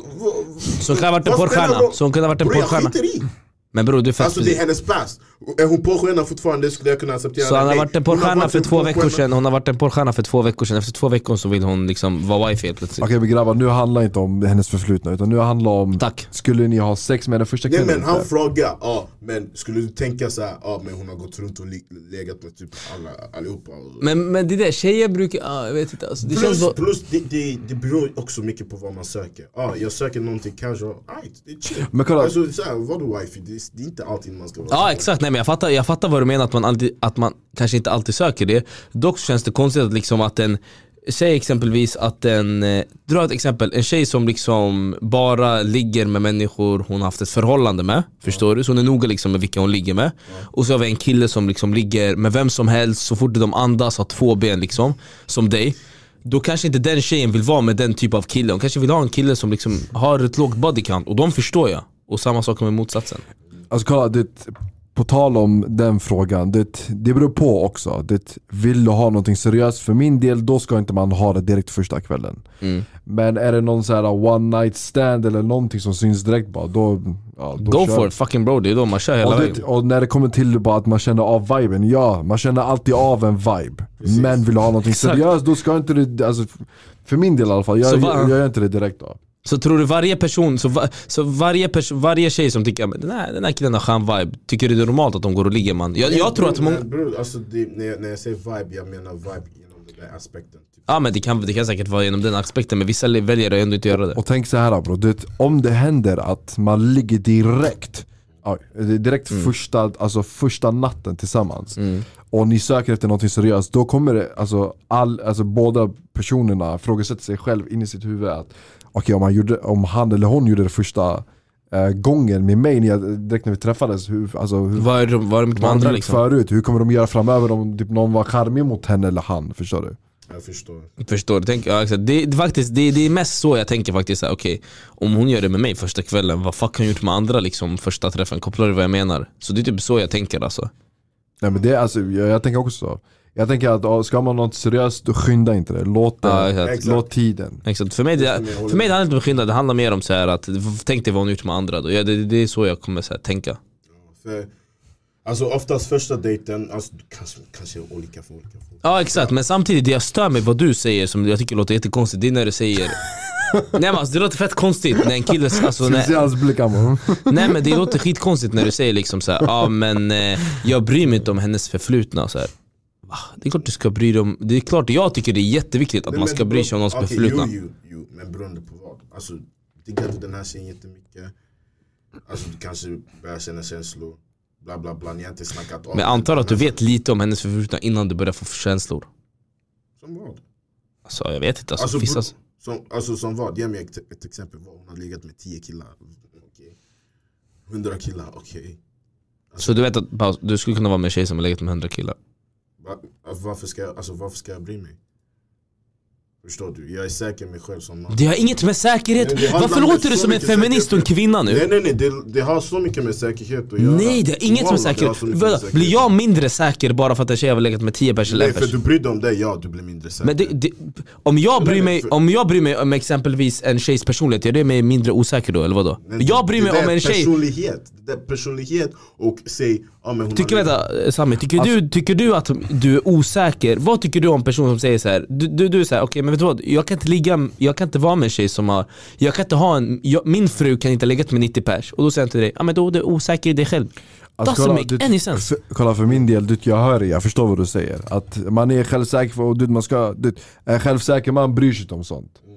Så hon kan ha varit en porrstjärna. Så hon kunde ha varit en porrstjärna. Men bro, du fattar. Alltså det är hennes pass. Är hon porrstjärna fortfarande skulle jag kunna acceptera. Så hon har varit en porrstjärna för två veckor sedan. Hon har varit en porrstjärna för två veckor sedan. Efter två veckor så vill hon liksom vara wifi helt plötsligt. Okej, men grabbar, nu handlar inte om hennes förflutna, utan nu handlar om... Tack. Skulle ni ha sex med den första kvällen? Nej, men han frågar, ja, men skulle du tänka så här, ja, men hon har gått runt och legat med typ alla, allihopa. Men, men det där, tjejer brukar, ja, jag vet inte alltså, det plus, känns så... plus det, det, det beror också mycket på vad man söker. Ja, jag söker någonting casual, right, det är chill. Men kolla, alltså, så här, vad du wifi, det är, det är inte alltid man ska vara. Ja, exakt, nej men jag fattar, jag fattar vad du menar, att man, alltid, att man kanske inte alltid söker det. Dock känns det konstigt att liksom att en, säg exempelvis att en, eh, dra ett exempel, en tjej som liksom bara ligger med människor hon har haft ett förhållande med, förstår du? Så hon är noga liksom med vilka hon ligger med. Och så har vi en kille som liksom ligger med vem som helst, så fort de andas, har två ben liksom, som dig. Då kanske inte den tjejen vill vara med den typ av kille. Hon kanske vill ha en kille som liksom har ett lågt body count, och de förstår jag. Och samma sak med motsatsen. alltså kolla, det, på tal om den frågan, det, det beror på också. Det, vill du ha någonting seriöst? För min del, då ska inte man ha det direkt första kvällen. Mm. Men är det någon så här one night stand eller någonting som syns direkt bara, då, ja, då go kör. for it, fucking bro, det är då man kör hela och, vägen. det, och när det kommer till bara att man känner av viben, ja, man känner alltid av en vibe. Precis. Men vill du ha någonting Exakt. seriöst, då ska inte det, alltså, för min del i alla fall, jag, va- jag, jag gör inte det direkt då. Så tror du varje person, så, va, så varje, pers- varje tjej som tycker att den här, den här killen har skön vibe, tycker du det är normalt att de går och ligger man? Jag, jag tror att många... Bro, alltså det, när, jag, när jag säger vibe, jag menar vibe genom den där aspekten. Typ. Ja men det kan, det kan säkert vara genom den aspekten, men vissa väljer att ändå inte göra det. Och tänk så här bro, det, om det händer att man ligger direkt ja, direkt mm. första, alltså första natten tillsammans mm. och ni söker efter något seriöst, då kommer det, alltså, all, alltså båda personerna frågasätter sig själv in i sitt huvud att okej, om, han gjorde, om han eller hon gjorde det första äh, gången med mig när jag, direkt när vi träffades, hur, alltså, hur, var är de, var de med andra liksom? Förut, hur kommer de göra framöver om typ, någon var charmig mot henne eller han, förstår du? Jag förstår. Förstår du? Tänk, ja, exakt. Det, det, faktiskt, det, det är mest så jag tänker faktiskt. Okej, okay, om hon gör det med mig första kvällen, vad fuck har hon gjort med andra liksom, första träffen? Kopplar du vad jag menar? Så det är typ så jag tänker alltså. Nej men det, alltså, jag, jag tänker också så. Jag tänker att ska man något seriöst, då skynda inte det. Låt, ja, exakt. Låt tiden. Exakt. För mig det, för mig det handlar inte om att skynda, det handlar mer om så här att tänk dig vad hon gjort med andra då. Ja, det, det är så jag kommer så här, tänka. Ja, för, alltså oftast första dejten, alltså, kanske, kanske olika för olika folk. Ja exakt, men samtidigt det jag stör mig vad du säger som jag tycker låter jättekonstigt, det är när du säger nej men alltså, det låter fett konstigt när en kille alltså, när, nej men det låter skitkonstigt när du säger liksom så här, ja men eh, jag bryr mig inte om hennes förflutna så här. Det är klart du ska bry dig om. Det är klart jag tycker det är jätteviktigt att nej, man ska bry sig om någons okay, förflutna. Jo, jo, jo, men beroende på vad. Alltså, tycker du den här tjejen jättemycket? Alltså du kanske börjar känna känslor. Bla bla bla, ni har inte snackat om. Men jag antar att du vet lite om hennes förflutna innan du börjar få känslor. Som vad? Alltså jag vet inte, alltså, alltså, vissa... som, alltså som vad? Ge mig ett, ett exempel. Vad hon har legat med tio killar. Okej. Hundra killar, okej. Okay. Alltså, så du vet att du skulle kunna vara med en tjej som har legat med hundra killar? Varför ska, jag, alltså, varför ska jag bry mig? Förstår du? Jag är säker med mig själv som man. Det har inget med säkerhet. Nej, varför låter du som en feminist och en kvinna nu? Nej nej nej, det, det har så mycket med säkerhet att göra. Nej, det har inget med säkerhet. säkerhet. Blir jag mindre säker bara för att en tjej har legat med tio personer? Nej, för du bryr dig om det, ja, du blir mindre säker. Men det, det, om, jag bryr mig, om jag bryr mig om exempelvis en tjejs personlighet, är det mig mindre osäker då, eller vadå? Nej, jag bryr mig om en tjej... Personlighet, det är personlighet och säg... Ja, men hon tycker, vänta, Sami, tycker, alltså, du, tycker du att du är osäker? Vad tycker du om personer som säger så här? Du, du, du är så här, okej okay, men vet du vad? Jag kan inte ligga, jag kan inte vara med en tjej som har... Jag kan inte ha en... Jag, min fru kan inte lägga med nittio pers. Och då säger jag till dig, ja men då är du osäker i dig själv. Alltså, kolla, du, för, kolla för min del, du, jag hör det, jag förstår vad du säger. Att man är självsäker och du, man ska, du, är självsäker, man bryr sig inte om sånt.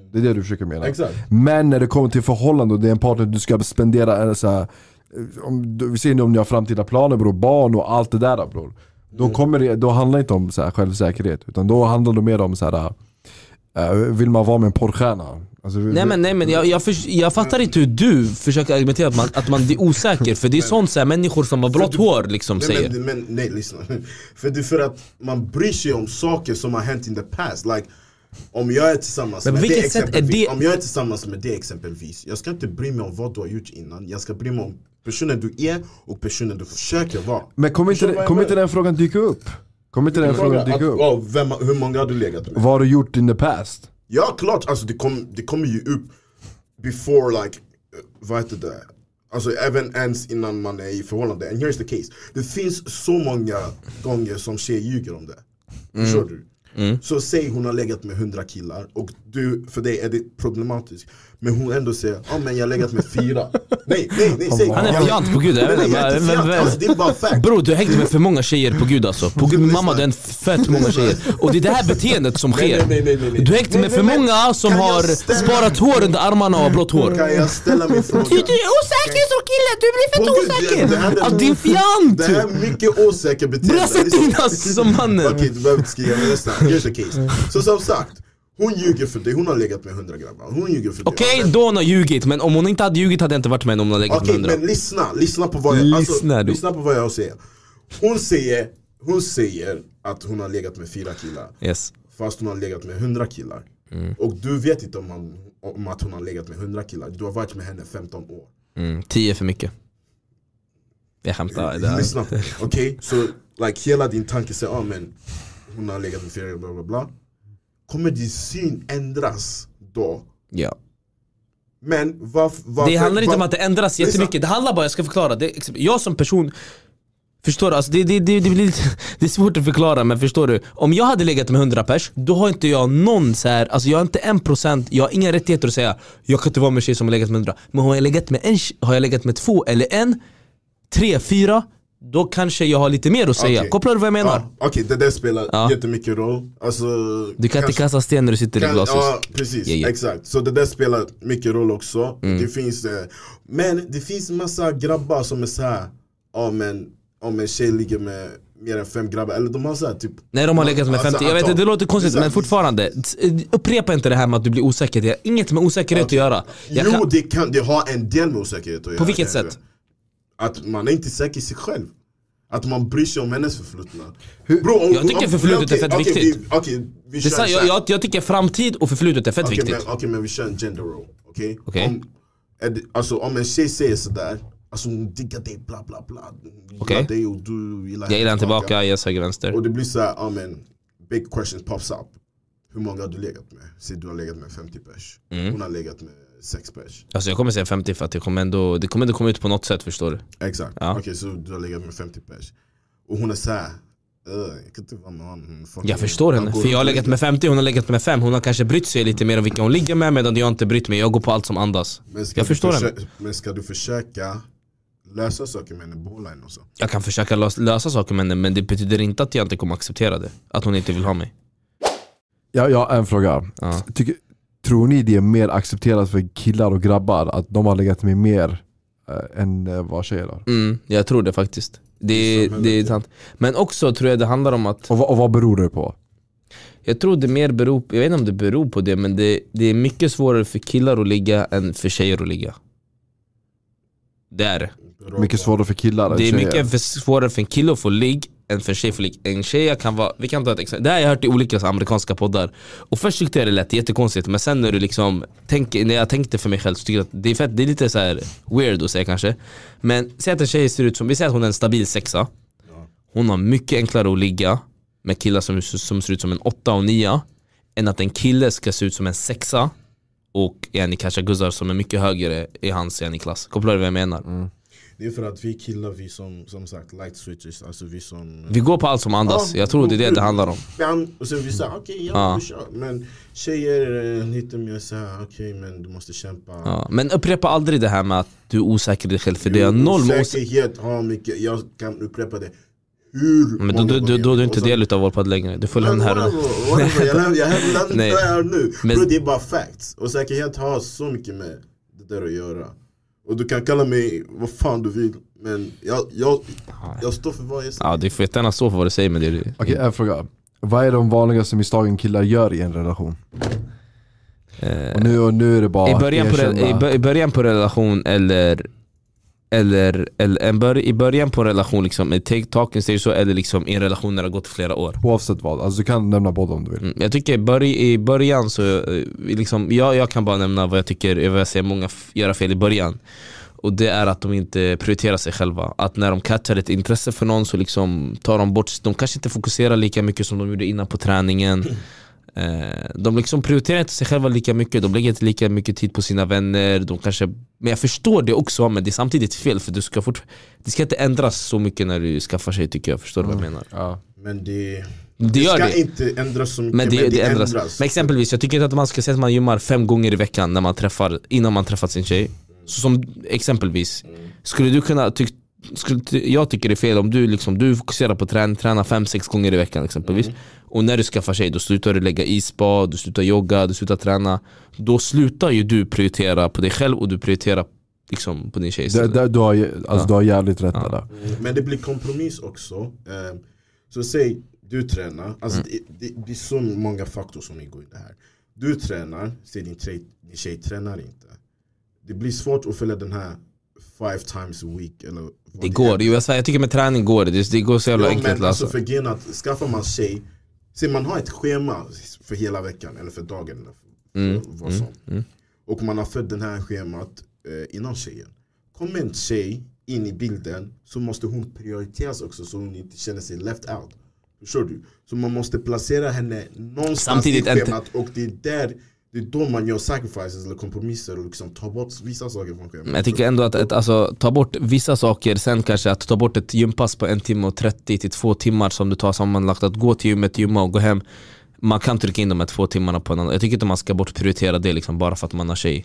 Det är det du försöker mena. Exakt. Men när det kommer till förhållande och det är en partner du ska spendera en så här, om du, vi ser nu om ni har framtida planer bror, barn och allt det där bror. Då, mm. kommer det, då handlar det inte om så här, självsäkerhet, utan då handlar det mer om så här, uh, vill man vara med en porrstjärna? Alltså, nej men, nej, men jag, jag, för, jag fattar inte hur du försöker argumentera att man, att man blir osäker. För det är sånt så här, människor som har blått hår liksom nej, säger men, men, nej, lyssna. För det är för att man bryr sig om saker som har hänt in the past. Like, om jag är tillsammans men med det exempelvis det... Om jag är tillsammans med det exempelvis, jag ska inte bry mig om vad du har gjort innan. Jag ska bry mig om personen du är och personen du försöker vara. Men kommer inte, kom inte den frågan dyka upp? Kommer inte den frågan dyka upp? Att, oh, vem, hur många har du legat med? Vad har du gjort in the past? Ja, klart. Alltså det, kom, det kommer ju upp before, like, vad heter det? Alltså även ens innan man är i förhållande. And here's the case. Det finns så många gånger som tjejer ljuger om det. Mm. Förstår du? Mm. Så säg hon har legat med hundra killar och du, för dig är det problematiskt. Men hon ändå säger, ja ah, men jag har legat med fyra. Nej, nej, nej, säg. Han är fjant på gud. Jag vet inte, men, men, men, alltså, det är bara fact. Bro, du hängde med för många tjejer på gud alltså. På gud, mamma, du är en fett många tjejer. Och det är det här beteendet som sker. Nej, nej, nej, nej, nej. Du hängde med för många som har ställa... sparat hår under armarna och blått hår. Kan jag ställa min fråga? Du, du är osäker som kille, du blir fett osäker. Av din fjant. Det här är mycket osäker beteende. Bra sett in oss som mannen. Okej, okay, du behöver inte skriva nästan. Here's the case. Så som sagt, hon ljuger för dig, hon har legat med hundra grabbar. Hon ljuger för dig. Okej, okay, då hon har ljugit, men om hon inte hade ljugit hade jag inte varit med om hon har legat okay, med hundra. Okej, men lyssna, lyssna på vad jag lyssna, alltså, lyssna på vad jag säger. Hon säger, hon säger att hon har legat med fyra killar. Yes. Fast hon har legat med hundra killar. Mm. Och du vet inte om, han, om att hon har legat med hundra killar. Du har varit med henne femton år. Mm, tio för mycket. Jag skämtar. Det lyssna på. Okej, okay? Så like, hela din tanke säger, ja ah, men hon har legat med fyra, bla bla bla. Kommer din syn ändras då? Ja. Men varför... Var, det handlar inte var, om att det ändras jättemycket. Det handlar bara, jag ska förklara det. Jag som person, förstår du? Alltså det, det, det, det, blir lite, det är svårt att förklara, men förstår du? Om jag hade legat med hundra pers, då har inte jag någon så här, alltså jag har inte en procent, jag har inga rättigheter att säga jag kan inte vara med tjej som har legat med hundra. Men har jag legat med en, har jag legat med två eller en, tre, fyra, då kanske jag har lite mer att säga. Okay. Kopplar du vad jag menar? Ah, Okej, okay, det där spelar ja. jättemycket roll. Alltså, du kan inte kasta sten när du sitter kan, i glashus. Ja, precis. Yeah, yeah. Exakt. Så det där spelar mycket roll också. Mm. Det finns, eh, men det finns massa grabbar som är så här. Ja, men om en tjej ligger med mer än fem grabbar, eller de har så här, typ... Nej, de har legat med femtio. Alltså, jag vet inte, det låter konstigt, men fortfarande upprepa inte det här med att du blir osäker. Det har inget med osäkerhet okay. att göra. Jag jo, kan... det, kan, det har en del med osäkerhet att göra. På vilket sätt? Att man är inte säker i sig själv. Att man bryr sig om hennes förflutna. Bro, om, jag tycker om, förflutet okay, är fett okay, viktigt. Vi, okay, vi det är, jag, jag, jag tycker framtid och förflutet är fett okay, viktigt. Okej, okay, men vi kör en gender role. Okej? Okay? Okay. Alltså om en tjej säger sådär, alltså hon diggar dig, bla bla bla. Okej. Okay. Och du gillar jag gillar han tillbaka, jag höger vänster. Och det blir såhär, ja men, big question pops up. Hur många har du legat med? Säg du har legat med femtio pers. Mm. Hon har legat med sex pers. Alltså jag kommer säga femtio för att det kommer ändå, det kommer ändå komma ut på något sätt, förstår du? Exakt, ja. Okej okay, så du har legat med femtio pers. Och hon är såhär, jag kan inte vara med honom. Jag förstår henne, för jag har legat med femtio, hon har legat med fem. Hon har kanske brytt sig lite mer om vilka hon ligger med, medan jag inte brytt mig. Jag går på allt som andas. Jag förstår henne. Men ska du försöka lösa saker med henne, behålla henne och så? Jag kan försöka lösa, lösa saker med henne, men det betyder inte att jag inte kommer acceptera det. Att hon inte vill ha mig. Ja, jag har en fråga. Ja. Tycker, tror ni det är mer accepterat för killar och grabbar att de har legat med mer äh, än äh, vad tjejer har? Mm, jag tror det faktiskt. Det, det är sant. Men också tror jag det handlar om att... Och, och vad beror det på? Jag tror det mer beror på, jag vet inte om det beror på det, men det, det är mycket svårare för killar att ligga än för tjejer att ligga. Det är det. Mycket svårare för killar än Det är tjejer. mycket för, svårare för en kille att få ligg än för en tjej att få ligg. En tjej kan vara, vi kan ta ett exempel. Det här har jag hört i olika amerikanska poddar. Och först tyckte jag det lät jättekonstigt, men sen när du liksom tänk, när jag tänkte för mig själv så tycker jag att det är fett, det är lite så här weird att säga kanske. Men säg att en tjej ser ut som, vi säger att hon är en stabil sexa. Hon har mycket enklare att ligga med killar som, som ser ut som en åtta och nio än att en kille ska se ut som en sexa och en kanske guzzar som är mycket högre i hans en i klass. Kopplar du vad jag menar? Mm. Det är för att vi killar, vi som, som sagt, light switches, alltså vi som... Vi går på allt som andas, ja, jag tror det är det det handlar om. Och sen vi säger, okej, okay, ja, ja. Men tjejer är lite mer såhär, okej, okay, men du måste kämpa. Ja, men upprepa aldrig det här med att du är osäker i dig själv, för det är noll med osäkerhet har mycket, jag kan upprepa det hur Men då, då, då, då är du inte del utav vår podd längre. Du får lämna här. Jag lämnar Nej. inte här nu. Men- Bro, det är bara facts. Och säkerhet har så mycket med det där att göra. Och du kan kalla mig vad fan du vill. Men jag, jag, jag står för vad jag säger. Ja, du får gärna stå för vad du säger med det. Okej, en fråga. Vad är de vanligaste misstagen killar gör i en relation? Eh, Och nu, och nu är det bara I början, på, re- erkänna- i, bör- I början på relation eller eller, eller en bör, i början på relation liksom, i take talking stage så, eller liksom i en relation när det har gått flera år. Oavsett vad, alltså du kan nämna båda om du vill. Mm, jag tycker i, börj, i början så eh, liksom, jag, jag kan bara nämna vad jag tycker, vad jag ser många f- göra fel i början. Och det är att de inte prioriterar sig själva. Att när de catchar ett intresse för någon så liksom tar de bort, de kanske inte fokuserar lika mycket som de gjorde innan på träningen. Eh, De liksom prioriterar inte sig själva lika mycket. De lägger inte lika mycket tid på sina vänner. De kanske, men jag förstår det också. Men det är samtidigt fel. För du ska fort, det ska inte ändras så mycket när du skaffar sig, tycker jag. Förstår du vad jag menar? Ja. Men det, Det det gör ska det. inte ändras så mycket. Men det, men det, det ändras. ändras. Men exempelvis, jag tycker inte att man ska säga att man gymmar fem gånger i veckan när man träffar, innan man träffat sin tjej. Så som exempelvis, skulle du kunna tyck, skulle, jag tycker det är fel om du liksom, du fokuserar på träning, träna fem, sex gånger i veckan exempelvis. Mm. Och när du skaffar tjej, då slutar du lägga isbad, du slutar jogga, du slutar träna. Då slutar ju du prioritera på dig själv och du prioriterar liksom på din tjej. Det, det, du, har, ju- alltså, Ja. du har jävligt rätt Ja. där. Mm, men det blir kompromiss också. Eh, Så säg, du tränar. Alltså Mm. det, det, det är så många faktorer som ingår i det här. Du tränar, säg din tjej, din tjej tränar inte. Det blir svårt att följa den här five times a week. Eller vad Det går, är. jo, jag, säger, jag tycker med träning går det, det, det går så jävla Ja, enkelt men alltså alltså. för grejen att skaffar man tjej, säg man har ett schema för hela veckan eller för dagen eller för Mm, vad som. Och man har följt den här schemat eh, innan tjejen. Kommer en tjej in i bilden så måste hon prioriteras också så hon inte känner sig left out. Förstår du? Så man måste placera henne någonstans Samtidigt i inte- schemat och det är där, det är då man gör sacrifices eller kompromisser och liksom tar bort vissa saker från schemat. Men jag tycker ändå att, att alltså, ta bort vissa saker, sen kanske att ta bort ett gympass på en timme och trettio till två timmar som du tar sammanlagt, att gå till gymmet, gymma och gå hem. Man kan trycka in de här två timmarna på en annan. Jag tycker inte man ska bort prioritera det liksom, bara för att man har tjej.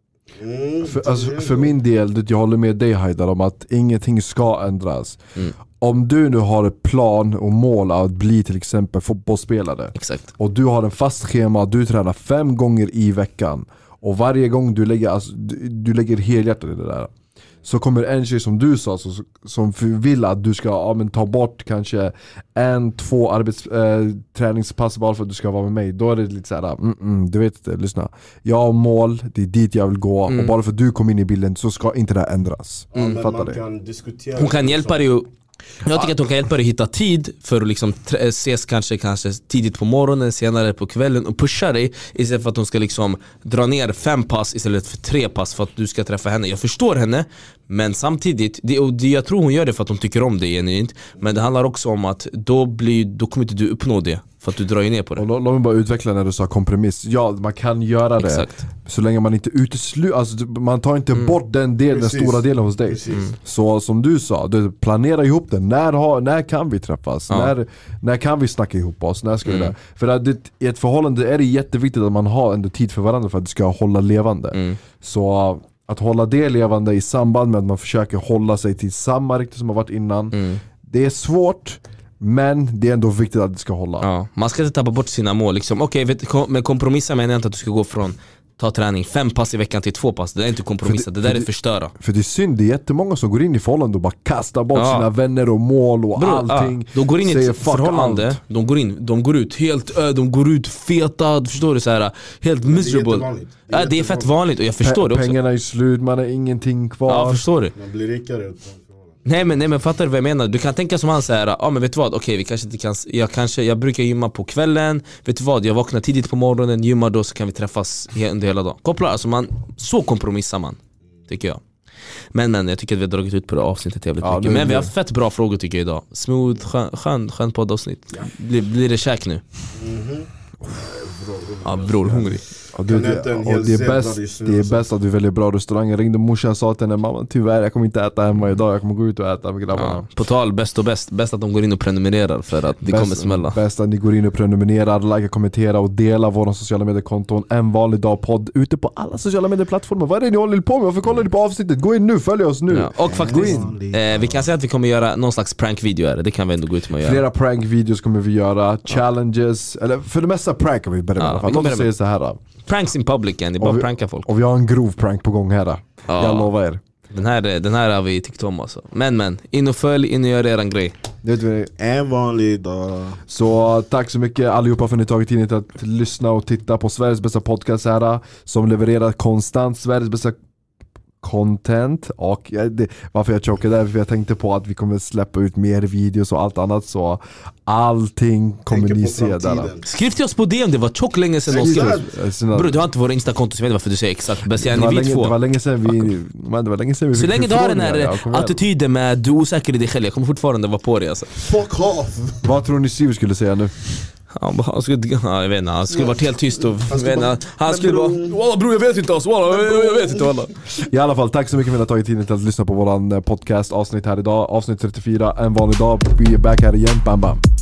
Mm, För, alltså, för min del, det jag håller med dig Haidar om att ingenting ska ändras. Mm. Om du nu har ett plan och mål att bli till exempel fotbollsspelare Exakt. och du har en fast schema, du tränar fem gånger i veckan och varje gång du lägger, alltså, du, du lägger helhjärtat i det där, så kommer en tjej som du sa så, som vill att du ska ja, men ta bort kanske en, två arbets, äh, träningspass bara för att du ska vara med mig. Då är det lite såhär, mm, mm, du vet inte, lyssna. Jag har mål, det är dit jag vill gå Mm. och bara för att du kom in i bilden så ska inte det här ändras. Ja, men Fattar man det? kan diskutera. Hon kan hjälpa dig att, jag tycker att hon kan hjälpa dig att hitta tid för att liksom trä- ses kanske, kanske tidigt på morgonen, senare på kvällen och pusha dig istället för att hon ska liksom dra ner fem pass istället för tre pass för att du ska träffa henne. Jag förstår henne, men samtidigt, det, och det, jag tror hon gör det för att hon tycker om det genuint, men det handlar också om att då, blir, då kommer inte du uppnå det för att du drar ju ner på det. Och lå- låt mig bara utveckla när du sa kompromiss. Ja, man kan göra det. Exakt. Så länge man inte utesluter, alltså, man tar inte bort den delen, Precis. den stora delen hos dig. Precis. Mm. Så som du sa, du planera ihop det. När, har, när kan vi träffas? Ja. När, när kan vi snacka ihop oss? När ska vi det? För att det, i ett förhållande är det jätteviktigt att man har ändå tid för varandra för att det ska hålla levande. Mm. Så att hålla det levande i samband med att man försöker hålla sig till samma riktning som har varit innan. Mm. Det är svårt, men det är ändå viktigt att det ska hålla. Ja, man ska inte tappa bort sina mål liksom. Okej, vet, kom, men kompromissa menar jag inte att du ska gå från ta träning fem pass i veckan till två pass. Det är inte kompromissa, För det, det- där för är det- förstöra. För det är synd, det är jättemånga som går in i förhållande och bara kastar bort Ja. sina vänner och mål och Bro, allting. ja, de går in i säger ett fuck förhållande, allt. de går, in, de går ut helt ö, de går ut feta, förstår du, så här, helt miserable. jättevanligt. Det Det är är, ja, det är fett jättevanligt. vanligt och jag förstår det också. Pengarna är slut, man har ingenting kvar. Ja, förstår du? Man blir rikare utan förhållande. Nej men, nej men fattar du vad jag menar? Du kan tänka som han säger, ja ah, men vet du vad, okej vi kanske inte kan, jag kanske, jag brukar gymma på kvällen, vet du vad, jag vaknar tidigt på morgonen, gymmar då så kan vi träffas he- under hela dagen. Koppla, alltså man, så kompromissar man, tycker jag. Men men, jag tycker att vi har dragit ut på det avsnittet jävligt Ja, mycket. nu- Men vi har fett bra frågor tycker jag idag. Smooth, skön, skön, skön poddavsnitt. Blir, blir det käk nu? Ja bror, hungrig. Och, du, Kan äta en och hel det, är zebra, bäst, det är snö, det är alltså. bäst att du väljer bra restauranger. Jag ringde morsan och sa till henne, mamma tyvärr jag kommer inte äta hemma idag, jag kommer gå ut och äta med grabbarna. Ja. På tal, bäst och bäst. Bäst att de går in och prenumererar för att det bäst, kommer smälla. Bäst att ni går in och prenumererar, likea, kommentera och dela våra sociala mediekonton. En vanlig dag podd ute på alla sociala medieplattformar. Vad är det ni håller på med? Varför kollar ni på avsnittet? Gå in nu, följ oss nu. Ja. Och faktiskt, eh, vi kan säga att vi kommer göra någon slags prankvideo här. Det kan vi ändå gå ut med och göra. Flera prankvideos kommer vi göra, challenges, eller för det mesta prank kommer vi börja med. Ja, Ja, vi Låt kommer oss säga så här då. Pranks in public, ni bara Och vi- pranka folk. Och vi har en grov prank på gång här då. Ja. Jag lovar er. Den här, den här har vi tyckt om alltså. Men men, in och följ, in och gör eran grej. Det vet vi. En vanlig dag. Så tack så mycket allihopa för att ni tagit tiden till att lyssna och titta på Sveriges bästa podcast här, som levererar konstant Sveriges bästa content. Och ja, det, varför jag chokade där, för jag tänkte på att vi kommer släppa ut mer videos och allt annat, så allting kommer Tänker ni på se där. framtiden. Skriv till oss på D M, det var tjock länge sedan någon skrev. Exakt. Bro, du har inte vår Insta-konto så jag vet inte varför du säger exakt. Bäst Det jag var, är ni länge, det var två. länge sedan vi, men det var länge sedan vi Så fick länge du har den här förfrågningar. Ja, kom igen. attityden med du är osäker i dig själv, jag kommer fortfarande vara på dig alltså. Fuck off! Vad tror ni Siv skulle säga nu? Han, bara- han skulle, ja, jag vet inte, han skulle varit helt tyst och skulle vet bara- inte, han Men skulle bara bro- Walla bror jag vet inte alltså, walla, jag, jag vet inte walla. I alla fall, tack så mycket för att ni har tagit tiden till att lyssna på våran podcast avsnitt här idag. Avsnitt trettiofyra, en vanlig dag. Vi är back här igen, bam bam.